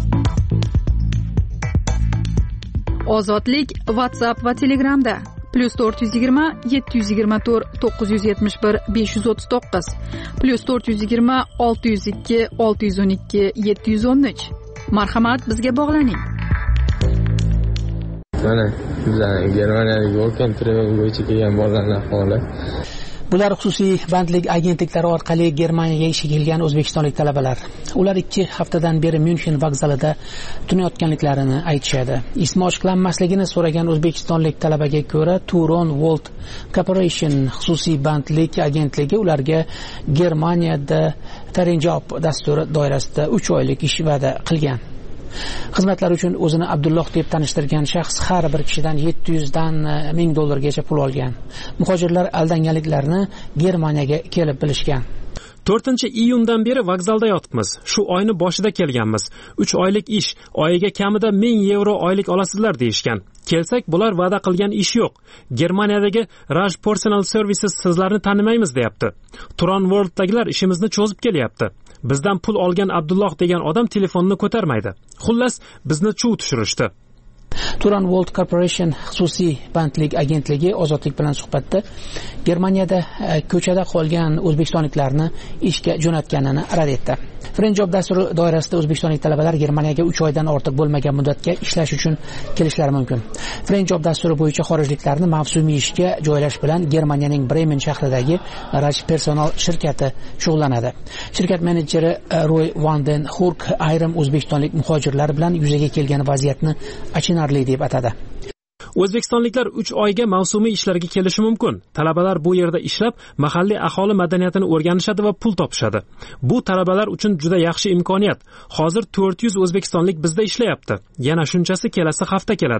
Speaker 4: Ozodlik WhatsApp va Telegramda plus to'rt yuz yigirma yetti yuz yigirma to'rt to'qqiz yuz yetmish bir besh yuz o'ttiz to'qqiz plus to'rt yuz yigirma olti yuz ikki olti yuz o'n ikki yetti yuz o'n uch. Marhamat, bizga bog'laning.
Speaker 2: Mana bizning Germaniyalik Volkan Treven bo'yicha kelgan bolalarning ahvoli.
Speaker 13: Bular xususiy bandlik agentliklari orqali Germaniyaga ishga kelgan o'zbekistonlik talabalar. Ular ikki haftadan beri München vokzalida tunayotganliklarini aytishadi. Ismi ochiqlanmasligini so'ragan o'zbekistonlik talabaga ko'ra, Turon World Corporation xususiy bandlik agentligi ularga Germaniyada Tarinjob dasturi doirasida uch oylik ish va'da qilgan. Xizmatlar uchun o'zini Abdulloh deb tanishtirgan shaxs har bir kishidan yetti yuz dan ming dollargacha pul olgan. Muhojirlar aldanganliklarini Germaniyaga kelib bilishgan.
Speaker 1: to'rtinchi iyundan beri vokzalda yotibmiz. Shu oyni boshida kelganmiz. uch oylik ish, oyiga kamida ming yevro oylik olasizlar deyishgan. Kelsak, bular va'da qilgan ish yo'q. Germaniyadagi Raj Personal Services sizlarni tanimaymiz deyapti. Turon World'dagilar ishimizni cho'zib kelyapti. Bizdan pul olgan Abdulloh degan odam telefonni ko'tarmaydi. Xullas, bizni chuv tushirishdi.
Speaker 13: Turon World Corporation xususiy bandlik agentligi ozodlik bilan suhbatda Germaniyada ko'chada qolgan o'zbekistonliklarni ishga jo'natganini rad etdi. Frenjob dasturi doirasida o'zbekistonlik talabalar Germaniyaga uch oydan ortiq bo'lmagan muddatga ishlash uchun kelishlari mumkin. Frenjob dasturi bo'yicha xorijliklarni mavsumiy ishga joylash bilan Germaniyaning Bremen shahridagi Raj Personal shirkati shug'ullanadi. Shirkat menejeri Roy Vanden Hurk ayrim o'zbekistonlik muhojirlar bilan yuzaga kelgan vaziyatni achinarli deb atadi.
Speaker 1: O'zbekistonliklar uch oyga mavsumiy ishlarga kelishi mumkin. Talabalar bu yerda ishlab, mahalliy aholi madaniyatini o'rganishadi va pul topishadi. Bu talabalar uchun juda yaxshi imkoniyat. Hozir to'rt yuz o'zbekistonlik bizda ishlayapti. Yana shunchasi kelasi hafta keladi.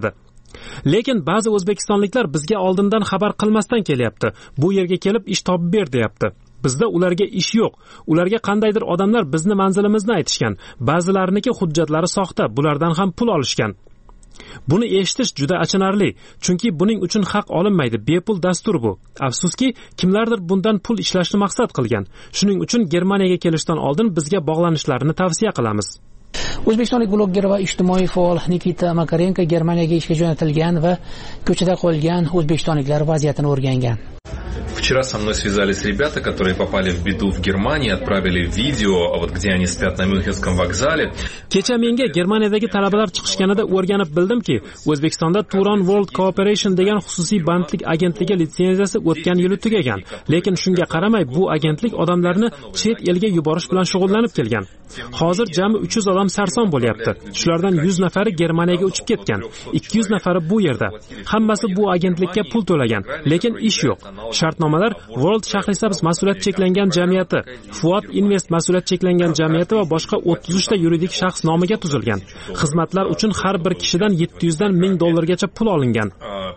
Speaker 1: Lekin ba'zi o'zbekistonliklar bizga oldindan xabar qilmasdan kelyapti. Bu yerga kelib ish topib ber deyapti. Bizda ularga ish yo'q. Ularga qandaydir odamlar bizni manzilimizni aytishgan. Ba'zilariniki hujjatlari soxta, bulardan ham pul olishgan. Buni eshitish juda achinarli, chunki buning uchun haq olinmaydi, bepul dastur bu. Afsuski, kimlardir bundan pul ishlashni maqsad qilgan. Shuning uchun Germaniyaga kelishdan oldin bizga bog'lanishlarini tavsiya qilamiz.
Speaker 13: O'zbekistonlik blogger va ijtimoiy faol Nikita Makarenko Germaniyaga ishga jo'natilgan va ko'chada qolgan o'zbekistonliklar vaziyatini o'rgangan.
Speaker 3: Вчера со мной связались ребята, которые попали в беду в Германии, отправили видео, вот где они спят на Мюнхенском вокзале.
Speaker 1: Kecha menga Germaniyadagi talabalar chiqishganida o'rganib bildimki, O'zbekistonda Turon World Cooperation degan xususiy bandlik agentligi litsenziyasi o'tgan yili tugagan. Lekin shunga qaramay bu agentlik odamlarni chet elga yuborish bilan shug'ullanib kelgan. Hozir jami uch yuz odam sarson bo'lyapti. Shulardan yuz nafari Germaniyaga uchib ketgan. ikki yuz nafari bu yerda. Hammasi bu agentlikka pul to'lagan, lekin ish yo'q. Shartnomalar World Shahrisabz mas'uliyat cheklangan jamiyati, Fuat Invest mas'uliyat cheklangan jamiyati va boshqa o'ttiz uch ta yuridik shaxs nomiga tuzilgan. Xizmatlar uchun har bir kishidan yetti yuz dan ming dollargacha pul olingan.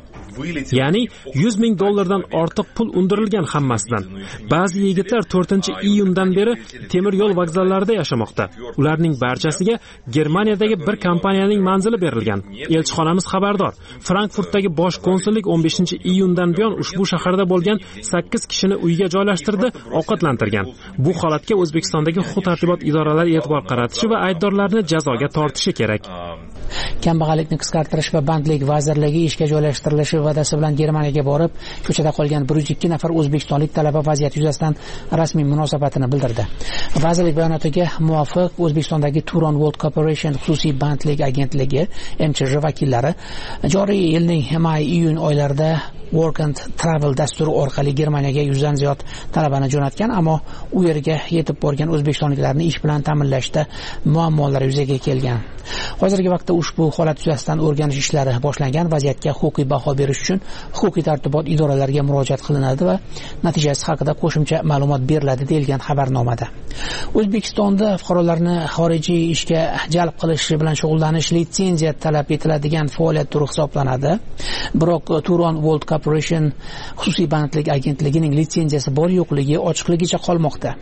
Speaker 1: Ya'ni yuz ming dollardan ortiq pul undirilgan hammasidan. Ba'zi yigitlar to'rtinchi iyundan beri temir yo'l vokzallarida yashamoqda. Ularning barchasiga Germaniyadagi bir kompaniyaning manzili berilgan. Elchixonamiz xabardor. Frankfurtdagi bosh konsullik o'n beshinchi iyundan buyon ushbu shaharda bo'lgan sakkiz kishini uyga joylashtirdi, ovqatlantirgan. Bu holatga O'zbekistondagi huquq-tartibot idoralari e'tibor qaratishi va aybdorlarni jazoga tortishi kerak.
Speaker 13: Kambag'allikni qisqartirish va bandlik vazirligi ishga joylashtirilishi va'dasi bilan Germaniyaga borib, ko'chada qolgan bir yuz ikki nafar o'zbekistonlik talaba vaziyat yuzasidan rasmiy munosabatini bildirdi. Vazirlik bayonotiga muvofiq O'zbekistondagi Turon World Cooperation xususiy bandlik agentligi M C J vakillari joriy yilning may-iyun oylarida Work and Travel dasturi orqali Germaniyaga yuzdan ziyod talabani jo'natgan, ammo u yerga yetib borgan o'zbekistonliklarni ish bilan ta'minlashda muammolar yuzaga kelgan. Hozirgi vaqtda ushbu holat yuzasidan o'rganish ishlari boshlangan. Vaziyatga huquqiy baho berish uchun huquqiy tartibot idoralariga murojaat qilinadi va natijasi haqida qo'shimcha ma'lumot beriladi deyilgan xabarnomada. O'zbekistonda fuqarolarni xorijiy ishga jalb qilish bilan shug'ullanish litsenziya talab etiladigan faoliyat turi hisoblanadi. Biroq Turon World Cooperation xususiy bandlik agentligining litsenziyasi bor yo'qligi ochiqligicha qolmoqda.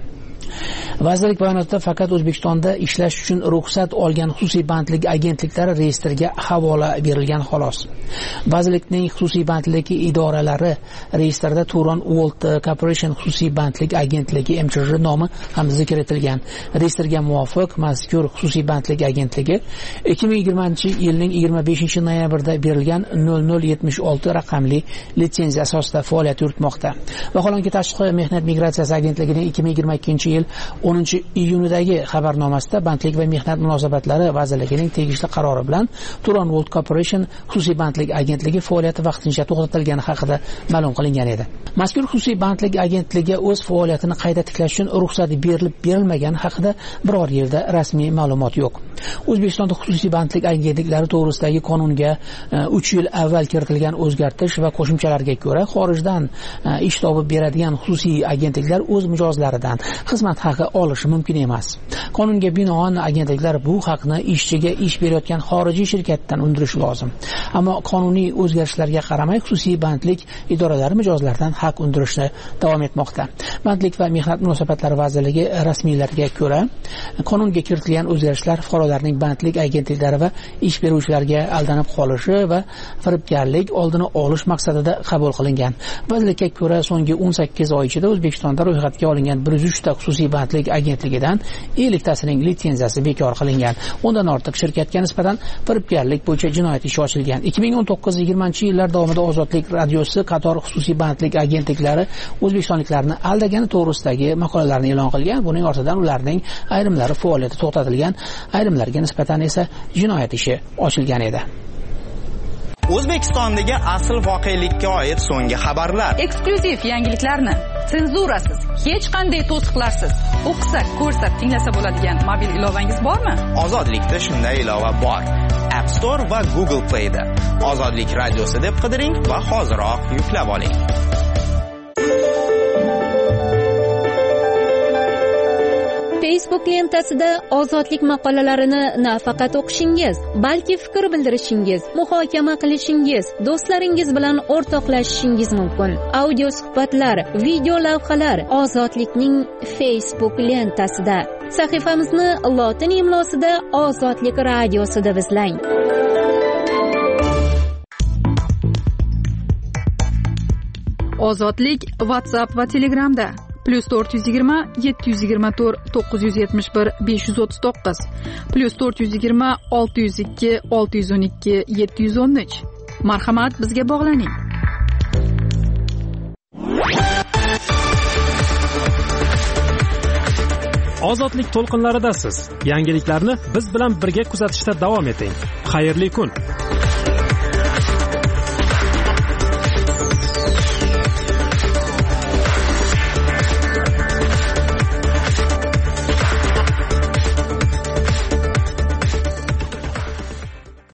Speaker 13: Vazirlik bayonotida faqat O'zbekistonda ishlash uchun ruxsat olgan xususiy bandlik agentliklari reyestriga havola berilgan xolos. Vazirlikning xususiy bandlik idoralari reyestrida Turon World Cooperation xususiy bandlik agentligi M C J nomi ham zikr etilgan. Reyestrga muvofiq mazkur xususiy bandlik agentligi ikki ming yigirmanchi yilning yigirma beshinchi noyabrida berilgan nol nol yetmish olti raqamli litsenziya asosida faoliyat yuritmoqda. Vaholanki Tashqi mehnat migratsiyasi agentligining ikki ming yigirma ikkinchi yil o'ninchi iyunidagi xabarnomasida bandlik va mehnat munosabatlari vazirligining tegishli qarori bilan Turon World Cooperation xususiy bandlik agentligi faoliyati vaqtincha to'xtatilgani haqida ma'lum qilingan edi. Mazkur xususiy bandlik agentligi o'z faoliyatini qayta tiklash uchun ruxsat berilib berilmagani haqida biror yerda rasmiy ma'lumot yo'q. O'zbekistonda xususiy bandlik agentliklari to'g'risidagi qonunga uch yil avval kiritilgan o'zgartirish va qo'shimchalarga ko'ra xorijdan ish topib beradigan xususiy agentliklar o'z mijozlaridan xizmat haqi olishi mumkin emas. Qonunga binoan agentliklar bu haqni ishchiga ish berayotgan xorijiy shirkatdan undirishi lozim. Ammo qonuniy o'zgarishlarga qaramay xususiy bandlik idoralari mijozlardan haq undirishni davom etmoqda. Bandlik va mehnat munosabatlari vazirligi rasmiylariga ko'ra, qonunga kiritilgan o'zgarishlar fuqarolarning bandlik agentliklari va ish beruvchilarga aldanib qolishi va firibgarlik oldini olish maqsadida qabul qilingan. Vazirlikka ko'ra, so'nggi o'n sakkiz oy ichida O'zbekistonda ro'yxatga olingan bir yuz uch ta xususiy bandlik agentligidan ellik tasining litsenziyasi bekor qilingan. Undan ortiq shirkatga nisbatan firibgarlik bo'yicha jinoyat ishi ochilgan. ikki ming o'n to'qqiz yigirmanchi yillar davomida Ozodlik radiosi qator xususiy bandlik agentliklari o'zbekistonliklarni aldagani to'g'risidagi maqolalarni e'lon qilgan. Buning ortidan ularning ayrimlari faoliyati to'xtatilgan, ayrimlarga nisbatan esa jinoyat ishi ochilgan edi.
Speaker 12: O'zbekistondagi asl voqelikka oid so'nggi xabarlar.
Speaker 4: Eksklyuziv yangiliklarni senzurasiz, hech qanday to'siqlarsiz o'qisa, ko'rsa, tinglasa bo'ladigan mobil ilovangiz bormi?
Speaker 12: Ozodlikda shunday ilova bor. App Store va Google Play da. Ozodlik radiosi deb qidiring va hoziroq yuklab oling.
Speaker 6: Facebook lentasida ozodlik maqolalarini nafaqat o'qishingiz, balki fikr bildirishingiz, muhokama qilishingiz, do'stlaringiz bilan o'rtoqlashishingiz mumkin. Audio suhbatlar, video lavhalar ozodlikning Facebook lentasida. Sahifamizni lotin imlosida Ozodlik radiosi deb izlang.
Speaker 4: Ozodlik WhatsApp va Telegramda plus to'rt yuz yigirma yetti yuz yigirma to'rt to'qqiz yuz yetmish bir besh yuz o'ttiz to'qqiz plus to'rt yuz yigirma olti yuz ikki olti yuz o'n ikki yetti yuz o'n uch. Marhamat, bizga bog'laning.
Speaker 1: Ozodlik to'lqinlaridasiz. Yangiliklarni biz bilan birga kuzatishda davom eting. Xayrli kun.